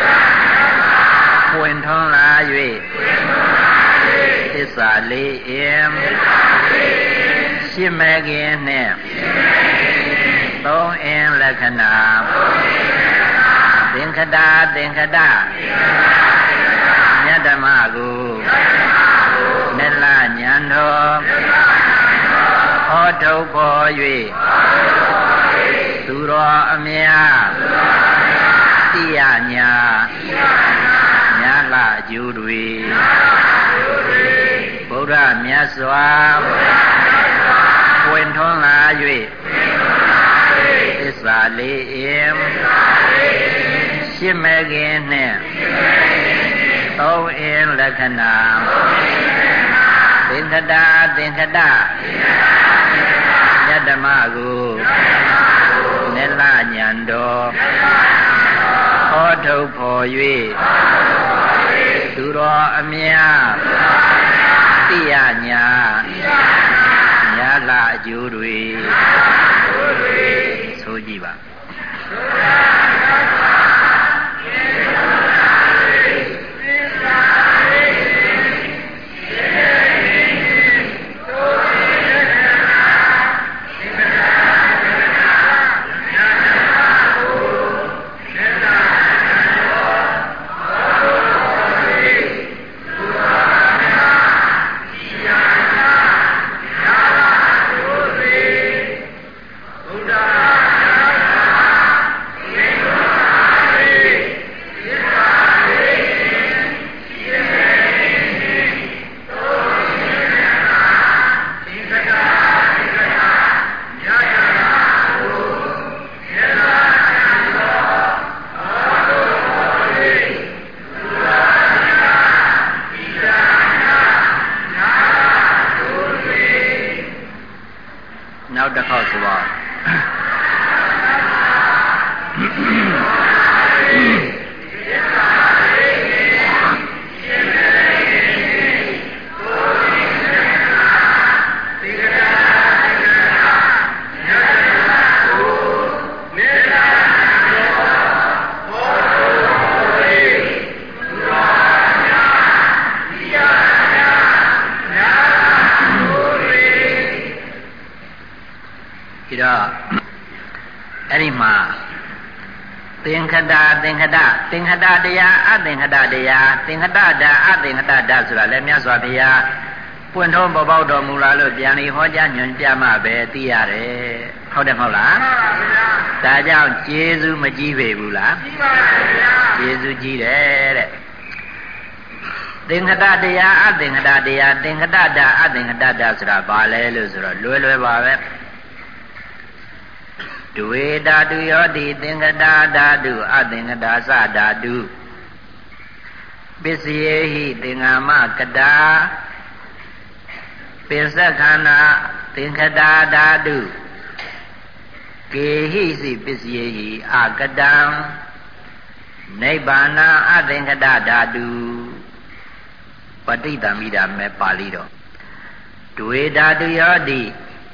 ပွင့်ထွန်းလာ၍သစ္စာလေးအင်ရှင်းမဲ့ခင်နှင့်သုံးအင်လက္ခဏာသင်္ခတသင်္ခတမြတ်ဓမ္မကိုနဲ့လာညာတော်ဟောထုတ်ဖော်၍သူတော်အများတိယညာညာလာအကျိုးတွေဗုဒ္ဓမြတ်စွာပွင့်ထွန်းလာ၍သစ္စာလေးအင်ရှင်းမဲ့ခင်နှင့်သုံးအင်လက္ခဏာသင်္ခတသင်္ခတမြတ်ဓမ္မကိုနဲ့လာညာတော်ဟောထုတ်ဖော်၍သူတော်အများတိယညာညာလာအကျိုးတွေဆိုဆိုပါအဲ့ဒီမှာသင်္ခတသင်္ခတသင်္ခတတရားအသင်္ခတတရားသင်္ခတဓာတ်အသင်္ခတဓာတ်ဆိုတာလည်းမြတ်စွာဘုရားပွင့်ထုံးပေါ်ပေါက်တော်မူလာလို့ပြန်ပြီးဟောကြားညွှန်ပြမှပဲသိရတယ်ဟုတ်တယ်မဟုတ်လားမှန်ပါဗျာဒါကြောင့်ကျေးဇူးမကြီးပေဘူးလားကြီးပါဗျာကျေးဇူးကြီးတယ်တဲ့သင်္ခတတရားအသင်္ခတတရားသင်္ခတဓာတ်အသင်္ခတဓာတ်ဆိုတာဘာလဲလို့ဆိုတော့လွယ်လွယ်ပါပဲဒွေဓာတုယောတိသင်္ကတာဓာတုအသင်္ကတာသဓာတုပစ္စယေဟိသင်္ဃမကတာပိစခန္ဓာသင်္ကတာဓာတုကေဟိစီပစ္စယေဟိအကတံနိဗ္ဗာနအသင်္ကတာဓာတုပဋိသမိတာမဲ့ပါဠိတော်ဒွေဓာတုယောတိ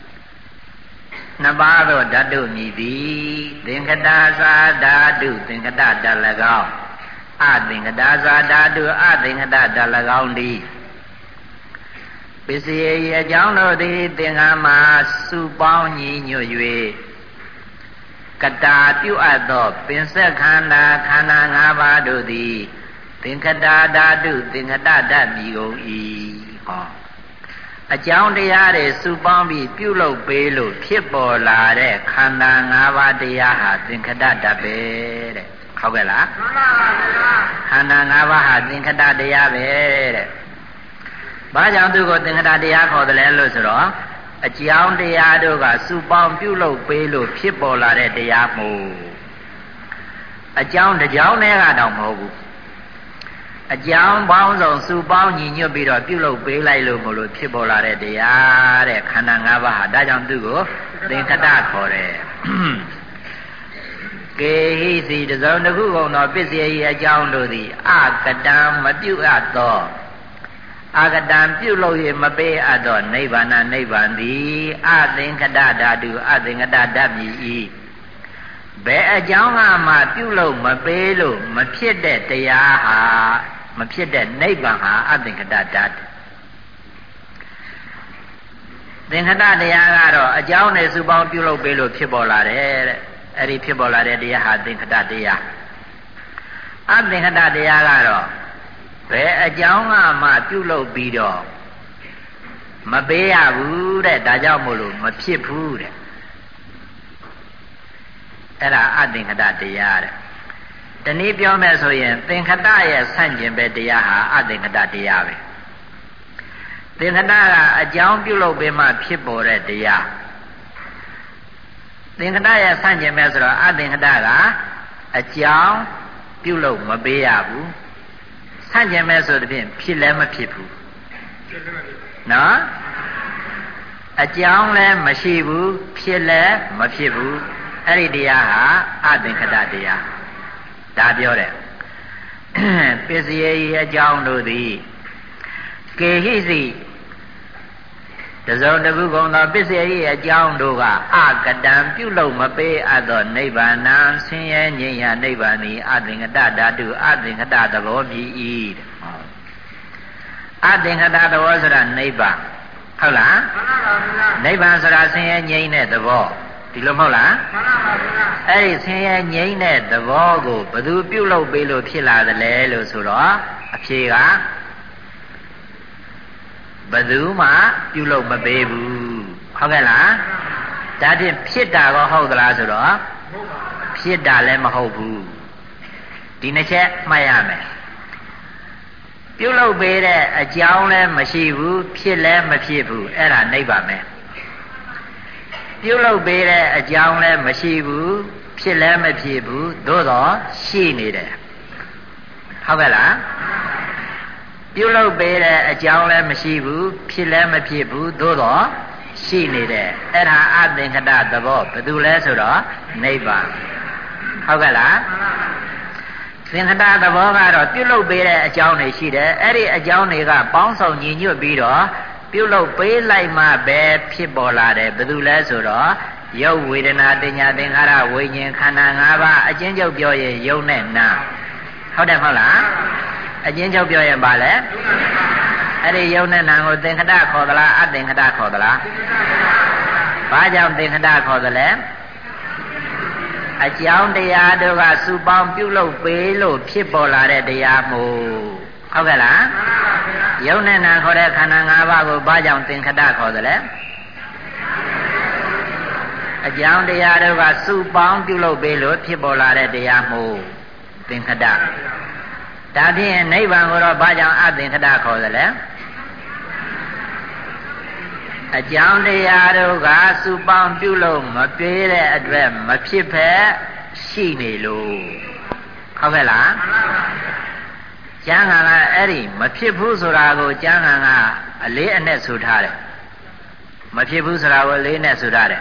နှစ်ပါးသောဓာတုမြည်သည်သင်္ကတာသာဓာတုသင်္ကတဓာတ်၎င်းအသင်္ကတာသာဓာတုအသင်္ကတဓာတ်၎င်းသည်ပစ္စယေအကြောင်းတို့သည်သင်္ဃမှာစုပေါင်းညီညွတ်၍ကတာပြုအပ်သောပင်ဆက်ခန္ဓာခန္ဓာ၅ပါးတို့သည်သင်္ကတာဓာတုသင်္ကတဓာတ်မြည်ကုန်၏ဟောအကြောင်းတရားတွေစုပေါင်းပြီးပြုလုပ်ပေးလို့ဖြစ်ပေါ်လာတဲ့ခန္ဓာ၅ပါးတရားဟာသင်္ခတဓာတ်ပဲတဲ့ဟုတ်ကဲ့လားမှန်ပါပါဗျာခန္ဓာ၅ပါးဟာသင်္ခတတရားပဲတဲ့ဘာကြောင့်သူကိုသင်္ခတတရားခေါ်တယ်လဲလို့ဆိုတော့အကြောင်းတရားတို့ကစုပေါင်းပြုလုပ်ပေးလို့ဖြစ်ပေါ်လာတဲ့တရားမို့အကြောင်းတစ်ကြောင်းနဲ့ကတော့မဟုတ်ဘူးအကြောင်းပေါင်းစုံစုပေါင်းညီညွတ်ပြီးတော့ပြုလုပ်ပေးလိုက်လို့မလို့ဖြစ်ပေါ်လာတဲ့တရားတဲ့ခန္ဓာ၅ပါးဟာဒါကြောင့်သူ့ကိုသင်္ခတခေါ်တယ်ကေဟိစီတစုံတစ်ခုကုန်သောပစ္စည်း၏အကြောင်းတို့သည်အကတံမပြုအပ်သောအကတံပြုလုပ်၍မပေးအပ်သောနိဗ္ဗာန်နိဗ္ဗာန်သည်အသင်္ခတဓာတုအသင်္ခတဓာတ်မြည်၏ဘယ်အကြောင်းကမှပြုလုပ်မပေးလို့မဖြစ်တဲ့တရားဟာမဖြစ်တဲ့နိဗ္ဗာန်ဟာအသင်္ခတဓာတ်သင်္ခတတရားကတော့အကြောင်းနဲ့စုပေါင်းပြုလုပ်ပေးလို့ဖြစ်ပေါ်လာတယ်တဲ့အဲ့ဒီဖြစ်ပေါ်လာတဲ့တရားဟာသင်္ခတတရားအသင်္ခတတရားကတော့ဘယ်အကြောင်းကမှပြုလုပ်ပြီးတော့မပေးရဘူးတဲ့ဒါကြောင့်မို့လို့မဖြစ်ဘူးတဲ့အဲ့ဒါအသင်္ခတတရားတဲ့တနည်းပြောမယ်ဆိုရင်သင်္ခတရဲ့ဆန့်ကျင်ဘက်တရားဟာအသင်္ခတတရားပဲသင်္ခတကအကြောင်းပြုလုပ်ပေးမှဖြစ်ပေါ်တဲ့တရားသင်္ခတရဲ့ဆန့်ကျင်ဘက်ဆိုတော့အသင်္ခတကအကြောင်းပြုလုပ်မပေးရဘူးဆန့်ကျင်ဘက်ဆိုတဲ့ဖြင့်ဖြစ်လည်းမဖြစ်ဘူးနော်အကြောင်းလည်းမရှိဘူးဖြစ်လည်းမဖြစ်ဘူးအဲ့ဒီတရားဟာအသင်္ခတတရားဒါပြောတယ်ပစ္စယေအကြောင်းတို့သည်ကေဟိစီတစုံတစ်ခုကုန်သောပစ္စယေအကြောင်းတို့ကအကတံပြုလုပ်မပေးအပ်သောနိဗ္ဗာန်ဆင်းရဲငြိမ်းရာနိဗ္ဗာန်သည်အသင်္ခတဓာတုအသင်္ခတသဘောမြည်၏အသင်္ခတသဘောဆိုတာနိဗ္ဗာန်ဟုတ်လားမှန်ပါပါနိဗ္ဗာန်ဆိုတာဆင်းရဲငြိမ်းတဲ့သဘောဒီလိုမဟုတ်လားမှန်ပါပါဗျာအဲ့ဒီဆင်းရဲငြိမ်းတဲ့သဘောကိုဘယ်သူပြုလုပ်ပေးလို့ဖြစ်လာသလဲလို့ဆိုတော့အဖြေကဘယ်သူမှပြုလုပ်မပေးဘူးဟုတ်ကဲ့လားဒါဖြင့်ဖြစ်တာကောဟုတ်သလားဆိုတော့ဖြစ်တာလည်းမဟုတ်ဘူးဒီနှစ်ချက်မှတ်ရမယ်ပြုလုပ်ပေးတဲ့အကြောင်းလည်းမရှိဘူးဖြစ်လည်းမဖြစ်ဘူးအဲ့ဒါနိဗ္ဗာန်ပဲပြုလုပ်ပေးတဲ့အကြောင်းလည်းမရှိဘူးဖြစ်လည်းမဖြစ်ဘူးသို့တော့ရှိနေတယ်ဟုတ်ကဲ့လားပြုလုပ်ပေးတဲ့အကြောင်းလည်းမရှိဘူးဖြစ်လည်းမဖြစ်ဘူးသို့တော့ရှိနေတယ်အဲ့ဒါအသင်္ခတသဘောဘယ်သူလဲဆိုတော့နိဗ္ဗာန်ဟုတ်ကဲ့လားသင်္ခတသဘောကတော့ပြုလုပ်ပေးတဲ့အကြောင်းတွေရှိတယ်အဲ့ဒီအကြောင်းတွေကပေါင်းစုံညီညွတ်ပြီးတော့ပြုလုပ်ပေးလိုက်မှပဲဖြစ်ပေါ်လာတယ်ဘယ်သူလဲဆိုတော့ရုပ်ဝေဒနာတင်ညာသင်္ခါရဝိညာဉ်ခန္ဓာ၅ပါးအချင်းချုပ်ပြောရင်ရုပ်နဲ့နာဟုတ်တယ်မဟုတ်လားအချင်းချုပ်ပြောရင်ပါလေအဲ့ဒီယုံနဲ့နာကိုသင်္ခတခေါ်သလားအသင်္ခတခေါ်သလားဘာကြောင့်သင်္ခတခေါ်သလဲအကြောင်းတရားတို့ကစုပေါင်းပြုလုပ်ပေးလို့ဖြစ်ပေါ်လာတဲ့တရားမို့ဟုတ်ကဲ့လားယုံနဲ့နာခေါ်တဲ့ခန္ဓာ၅ပါးကိုဘာကြောင့်သင်္ခတခေါ်သလဲအကြောင်းတရားတို့ကစုပေါင်းပြုလုပ်ပေးလို့ဖြစ်ပေါ်လာတဲ့တရားမို့သင်္ခတဒါဖြင့်နိဗ္ဗာန်ကိုတော့ဘာကြောင့်အသင်္ခတခေါ်သလဲအကြောင်းတရားတို့ကစုပေါင်းပြုလို့မပြေးတဲ့အတွက်မဖြစ်ဖက်ရှိနေလို့ဟုတ်ကဲ့လားကျမ်းဂန်ကအဲ့ဒီမဖြစ်ဘူးဆိုတာကိုကျမ်းဂန်ကအလေးအနက်ဆိုထားတယ်မဖြစ်ဘူးဆိုတာကိုအလေးနဲ့ဆိုထားတယ်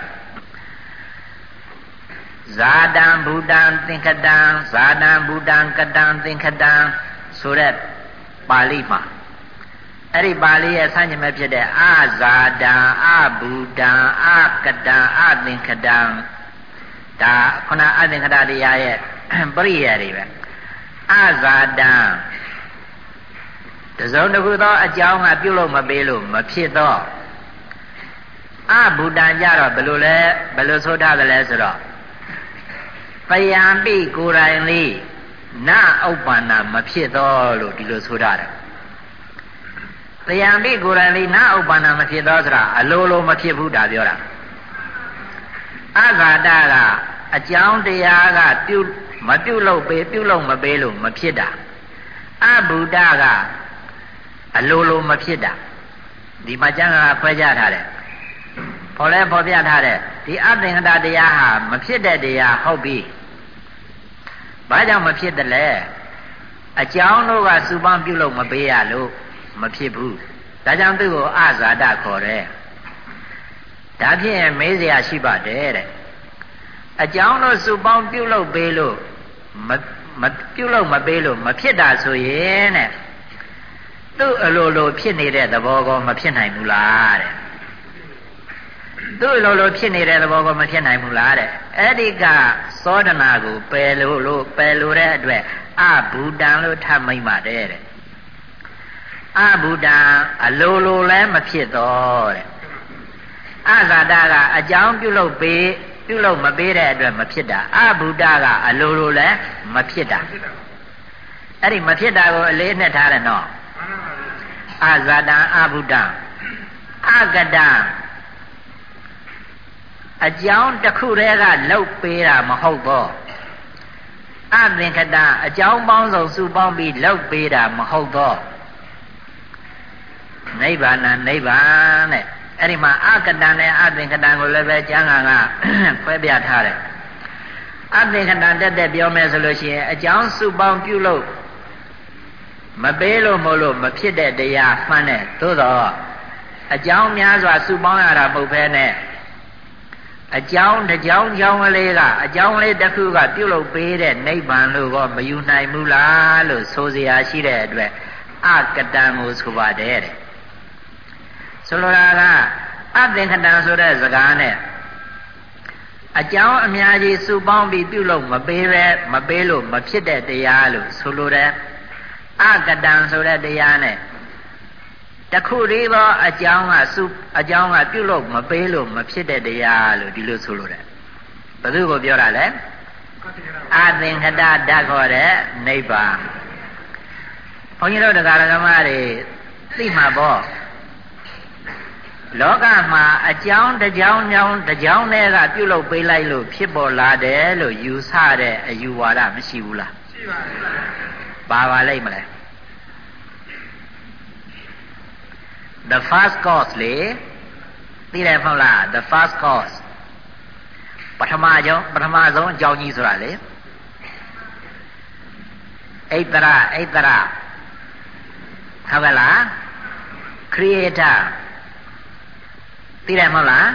ဇာတံဘူတံသင်္ခတံဇာတံဘူတံကတံသင်္ခတံဆိုတဲ့ပါဠိမှာအဲ့ဒီပါဠိရဲ့ဆန့်ကျင်ဘက်ဖြစ်တဲ့အဇာတံအဘူတံအကတံအသင်္ခတံဒါခုနအသင်္ခတတရားရဲ့ပရိယာတွေပဲအဇာတံတစုံတစ်ခုသောအကြောင်းကပြုလို့မပေးလို့မဖြစ်တော့အဘူတံကြတော့ဘယ်လိုလဲဘယ်လိုဆိုထားသလဲဆိုတော့ပယံပိကိုယ်တိုင်လေးနဥပ္ပန္နမဖြစ်တော့လို့ဒီလိုဆိုထားတယ်ပယံပိကိုယ်တိုင်လေးနဥပ္ပန္နမဖြစ်တော့ဆိုတာအလိုလိုမဖြစ်ဘူးဒါပြောတာအဂါတကအကြောင်းတရားကပြုမပြုလို့ပေးပြုလို့မပေးလို့မဖြစ်တာအဘုဒ္ဓကအလိုလိုမဖြစ်တာဒီမှာကျမ်းစာခွဲခြားထားတယ်ပေါ်လဲပေါ်ပြထားတယ်ဒီအသင်္ခတတရားဟာမဖြစ်တဲ့တရားဟုတ်ပြီဘာကြောင့်မဖြစ်တယ်လဲအကြောင်းတို့ကစုပေါင်းပြုလို့မပေးရလို့မဖြစ်ဘူးဒါကြောင့်သူ့ကိုအဇာတခေါ်တယ်ဒါဖြင့်မေးเสียရှိပါတယ်တဲ့အကြောင်းတို့စုပေါင်းပြုလုပ်ပေးလို့မမပြုလုပ်မပေးလို့မဖြစ်တာဆိုရင်တဲ့သူ့အလိုလိုဖြစ်နေတဲ့သဘောကောမဖြစ်နိုင်ဘူးလားတဲ့သူ့အလိုလိုဖြစ်နေတဲ့သဘောကောမဖြစ်နိုင်ဘူးလားတဲ့အဲ့ဒီကသောဒနာကိုပယ်လို့လို့ပယ်လို့တဲ့အတွက်အဘူတံလို့ထပ်မိမ့်ပါတယ်တဲ့အဘူတံအလိုလိုလည်းမဖြစ်တော့တဲ့အဇာတကအကြောင်းပြုလုပ်ပေးပြုလုပ်မပေးတဲ့အတွက်မဖြစ်တာအဘူတကအလိုလိုလည်းမဖြစ်တာအဲ့ဒီမဖြစ်တာကိုအလေးနဲ့ထားတယ်နော်အဇာတံအဘူတံအကတံအကြောင်းတစ်ခုတည်းကလုပ်ပေးတာမဟုတ်တော့အသင်္ခတအကြောင်းပေါင်းစုံစုပေါင်းပြီးလုပ်ပေးတာမဟုတ်တော့နိဗ္ဗာန်နိဗ္ဗာန်တဲ့အဲ့ဒီမှာအကတံနဲ့အသင်္ခတကိုလည်းပဲကျမ်းဂန်ကခွဲပြထားတယ်အသင်္ခတတက်တက်ပြောမယ်ဆိုလို့ရှိရင်အကြောင်းစုပေါင်းပြုလို့မပေးလို့မလို့မဖြစ်တဲ့တရားမှန်တယ်သို့တော့အကြောင်းများစွာစုပေါင်းရတာမဟုတ်ဘဲနဲ့အကြောင်းတစ်ကြောင်းကြောင်းကလေးကအကြောင်းလေးတစ်ခုကပြုလုပ်ပေးတဲ့နိဗ္ဗာန်လို့ကမယူနိုင်ဘူးလားလို့ဆိုเสียရှိတဲ့အတွက်အကတံကိုဆိုပါတယ်တဲ့ဆိုလိုတာကအသင်္ခတံဆိုတဲ့စကားနဲ့အကြောင်းအများကြီးစုပေါင်းပြီးပြုလုပ်မပေးပဲမပေးလို့မဖြစ်တဲ့တရားလို့ဆိုလိုတယ်အကတံဆိုတဲ့တရားနဲ့တခုတည်းသောအကြောင်းကစုအကြောင်းကပြုလုပ်မပေးလို့မဖြစ်တဲ့တရားလို့ဒီလိုဆိုလိုတယ်ဘယ်သူကိုပြောတာလဲအသင်္ခတဓာတ်ခေါ်တဲ့နိဗ္ဗာန်ဘုန်းကြီးတို့တရားဓမ္မတွေသိမှာပေါ့လောကမှာအကြောင်းတစ်ကြောင်းကြောင်းတစ်ကြောင်းတည်းကပြုလုပ်ပေးလိုက်လို့ဖြစ်ပေါ်လာတယ်လို့ယူဆတဲ့အယူဝါဒမရှိဘူးလားရှိပါဘူးပါပါလိမ့်မလဲ the first cause လေသိတယ်မဟုတ်လား the first cause ပထမကြောင့်ပထမဆုံးအကြောင်းကြီးဆိုတာလေဣတရဣတရဟုတ်ကဲ့လား creator သိတယ်မဟုတ်လား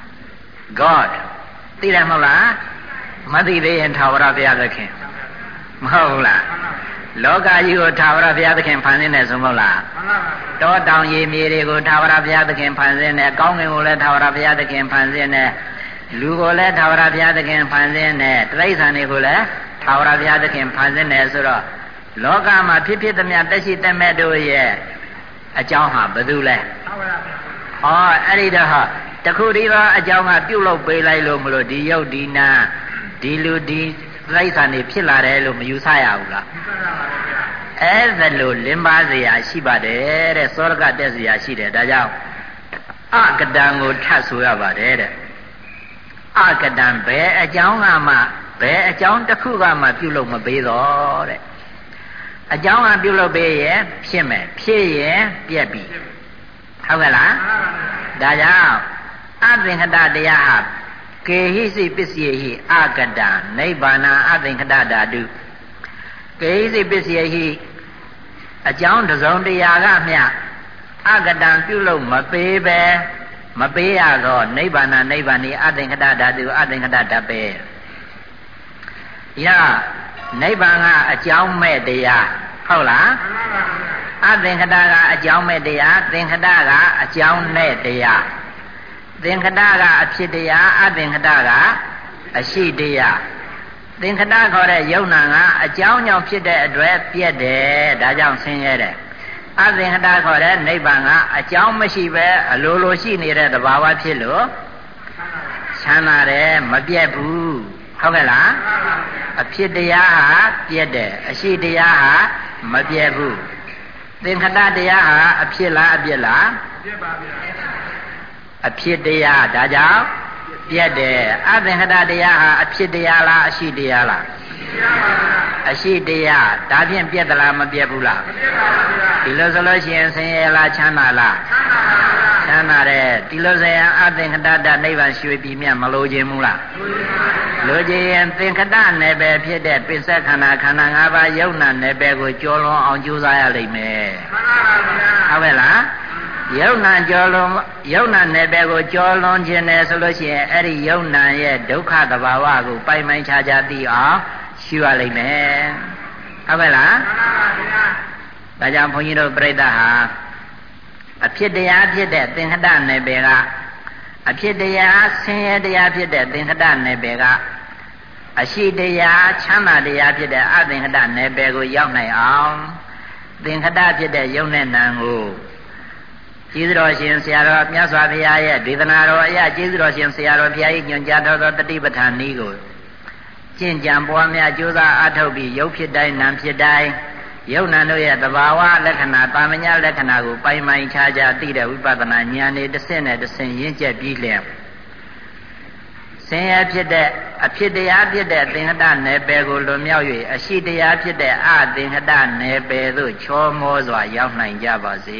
God သိတယ်မဟုတ်လားမသိသေးရင်ထာဝရဘုရားသခင်မဟုတ်လားလောကကြီးကိုထာဝရဘုရားသခင်ဖန်ဆင်းတယ်ဆိုမဟုတ်လားတောတောင်ရေမြေတွေကိုထာဝရဘုရားသခင်ဖန်ဆင်းတယ်ကောင်းကင်ကိုလည်းထာဝရဘုရားသခင်ဖန်ဆင်းတယ်လူကိုလည်းထာဝရဘုရားသခင်ဖန်ဆင်းတယ်တိရစ္ဆာန်တွေကိုလည်းထာဝရဘုရားသခင်ဖန်ဆင်းတယ်ဆိုတော့လောကမှာဖြစ်ဖြစ်သမျှတက်ရှိတက်မဲ့တို့ရဲ့အကြောင်းဟာဘယ်သူလဲဟောအဲ့ဒီတော့ဟာတခုတည်းသောအကြောင်းကပြုတ်လုပေးလိုက်လို့မလို့ဒီယုတ်ဒီနာဒီလူဒီတိရစ္ဆာန်တွေဖြစ်လာတယ်လို့မယူဆရဘူးလားအဲ့ဒါလို့လင်းပါစရာရှိပါတယ်တဲ့စောရကတက်စရာရှိတယ်ဒါကြောင့်အကတံကိုထပ်ဆိုရပါတယ်တဲ့အကတံဘယ်အကြောင်းကမှဘယ်အကြောင်းတစ်ခုကမှပြုတ်လို့မပေးတော့တဲ့အကြောင်းကပြုတ်လို့ပေးရင်ဖြစ်မယ်ဖြစ်ရင်ပြက်ပြီဟုတ်ကဲ့လားဒါကြောင့်အသင်္ခတတရားဟာကေဟိစိပစ္စယေဟိအကတံနိဗ္ဗာနအသင်္ခတဓာတုကေဟိစိပစ္စယေဟိအကြောင်းတစုံတရာကမျှအကတံပြုလို့မပေးပဲမပေးရတော့နိဗ္ဗာနနိဗ္ဗာန်ဤအသင်္ခတဓာတုအသင်္ခတဓာတ်ပဲယနိဗ္ဗာန်ကအကြောင်းမဲ့တရားဟုတ်လားအသင်္ခတကအကြောင်းမဲ့တရားသင်္ခတကအကြောင်းနဲ့တရားသင်္ခတကအဖြစ်တရားအသင်္ခတကအရှိတရားသင်္ခတခေါ်တဲ့ယုံနာကအကြောင်းကြောင့်ဖြစ်တဲ့အတွက်ပြည့်တယ်ဒါကြောင့်ဆင်းရဲတယ်အသင်္ခတခေါ်တဲ့နိဗ္ဗာန်ကအကြောင်းမရှိပဲအလိုလိုရှိနေတဲ့သဘာဝဖြစ်လို့ချမ်းသာတယ်မပြည့်ဘူးဟုတ်ကဲ့လားအဖြစ်တရားဟာပြည့်တယ်အရှိတရားဟာမပြည့်ဘူးသင်္ခတတရားဟာအဖြစ်လားအပြည့်လားပြည့်ပါဗျာအဖြစ်တရားဒါကြောင့်ပြည့်တယ်အသင်္ခတတရားဟာအဖြစ်တရားလားအရှိတရားလားအရှိတရားဒါဖြင့်ပြည့်သလားမပြည့်ဘူးလားမပြည့်ပါဘူးဗျာဒီလိုဆိုလို့ရှိရင်ဆင်းရဲလားချမ်းသာလားချမ်းသာတယ်ဒီလိုဆိုရင်အသင်္ခတတနိဗ္ဗာန်ရွှေပြည်မြတ်မလိုချင်ဘူးလားလိုချင်ရင်သင်္ခတနယ်ပယ်ဖြစ်တဲ့ပစ္စခန္ဓာခန္ဓာ၅ပါးယုံနာနယ်ပယ်ကိုကျော်လွန်အောင်ကြိုးစားရလိမ့်မယ်မှန်ပါပါဗျာဟုတ်ကဲ့လားယုံနာကျော်လွန်ယုံနာနယ်ပယ်ကိုကျော်လွန်ခြင်းတယ်ဆိုလို့ရှိရင်အဲ့ဒီယုံနာရဲ့ဒုက္ခသဘာဝကိုပိုင်ပိုင်ခြားခြားသိအောင်ရှင်းရလိမ့်မယ်ဟုတ်ကဲ့လားမှန်ပါပါဗျာဒါကြောင့်ဘုန်းကြီးတို့ပြိဿဟာအဖြစ်တရားဖြစ်တဲ့သင်္ခတနယ်ပယ်ကအဖြစ်တရားဆင်းရဲတရားဖြစ်တဲ့သင်္ခတနယ်ပယ်ကအရှိတရားချမ်းသာတရားဖြစ်တဲ့အသင်္ခတနယ်ပယ်ကိုရောက်နိုင်အောင်သင်္ခတဖြစ်တဲ့ယုံနဲ့နံကိုကျေးဇူးတော်ရှင်ဆရာတော်မြတ်စွာဘုရားရဲ့ဒေသနာတော်အရာကျေးဇူးတော်ရှင်ဆရာတော်ဘုရားကြီးညွှန်ကြားတော်သောတတိပဋ္ဌာန်နည်းကိုကျင့်ကြံပွားများကြိုးစားအားထုတ်ပြီးရုပ်ဖြစ်တိုင်းနာမ်ဖြစ်တိုင်းယုံနာတို့ရဲ့သဘာဝလက္ခဏာပါမညာလက္ခဏာကိုပိုင်ပိုင်ခြားခြားသိတဲ့ဝိပဿနာဉာဏ်နဲ့တစ်ဆင့်နဲ့တစ်ဆင့်ရင့်ကျက်ပြီးလျှင်ဆင်းရဲဖြစ်တဲ့အဖြစ်တရားဖြစ်တဲ့သင်္ခတနယ်ပယ်ကိုလွန်မြောက်၍အရှိတရားဖြစ်တဲ့အသင်္ခတနယ်ပယ်သို့ချောမောစွာရောက်နိုင်ကြပါစေ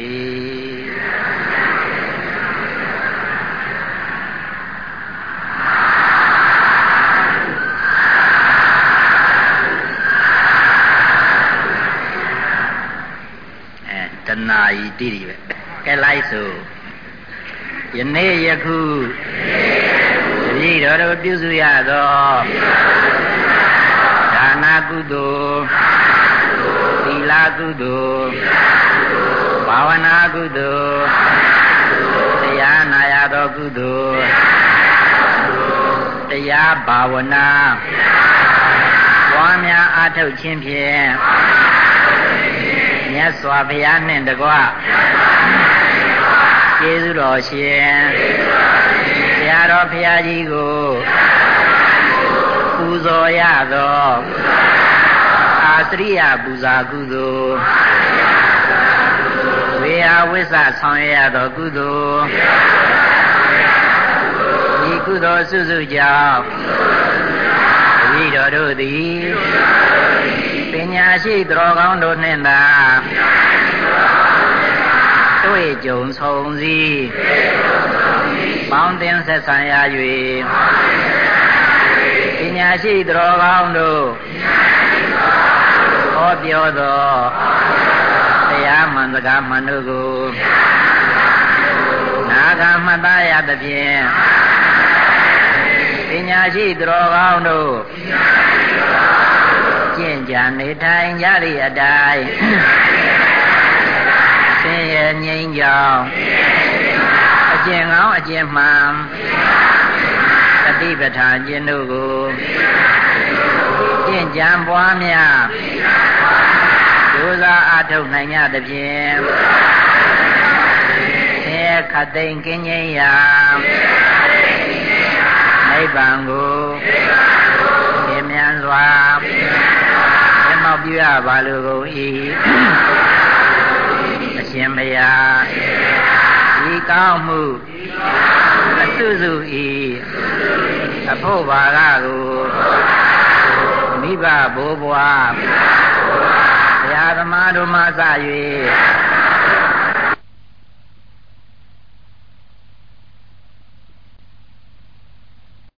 တဏှာဤတိရိပဲကဲလိုက်ဆိုယနေ့ယခုတပည့်တော်တို့ပြုစုရသောဒါနကုသိုလ်သီလကုသိုလ်ဘာဝနာကုသိုလ်တရားနာရသောကုသိုလ်တရားဘာဝနာပွားများအားထုတ်ခြင်းဖြင့်မြတ်စွာဘုရားနှင့်တကွကျေးဇူးတော်ရှင်ဆရာတော်ဘုရားကြီးကိုပူဇော်ရသောအာသရိယပူဇာကုသိုလ်ဝေယဝိသဆောင်ရသောကုသိုလ်ဒီကုသိုလ်စုစုကြောင့်တပည့်တော်တို့သည်ပညာရှိသူတော်ကောင်းတို့နှင့်သာတွေ့ကြုံဆုံစည်းပေါင်းသင်ဆက်ဆံရ၍ပညာရှိသူတော်ကောင်းတို့ဟောပြောသောတရားမှန်စကားမှန်တို့ကိုနာကမှတ်သားရသဖြင့်ပညာရှိသူတော်ကောင်းတို့ကျင့်ကြံနေထိုင်ကြသည့်အတိုင်းဆင်းရဲငြိမ်းချမ်းအကျင့်ကောင်းအကျင့်မှန်တတိပဋ္ဌာန်ကျင့်တို့ကိုကျင့်ကြံပွားများဒုစရအထုတ်နိုင်ကြသဖြင့်ဆင်းရဲခတ်သိမ်းကင်းငြိမ်းရာနိဗ္ဗာန်ကိုပြင်းမြန်စွာမျက်မှောက်ပြုရပါလိုကုန်၏အရှင်ဘုရားဤကောင်းမှုအစုစုဤအဖို့ဘာကကိုမိဘဘိုးဘွားဘုရားသမားတို့မှစ၍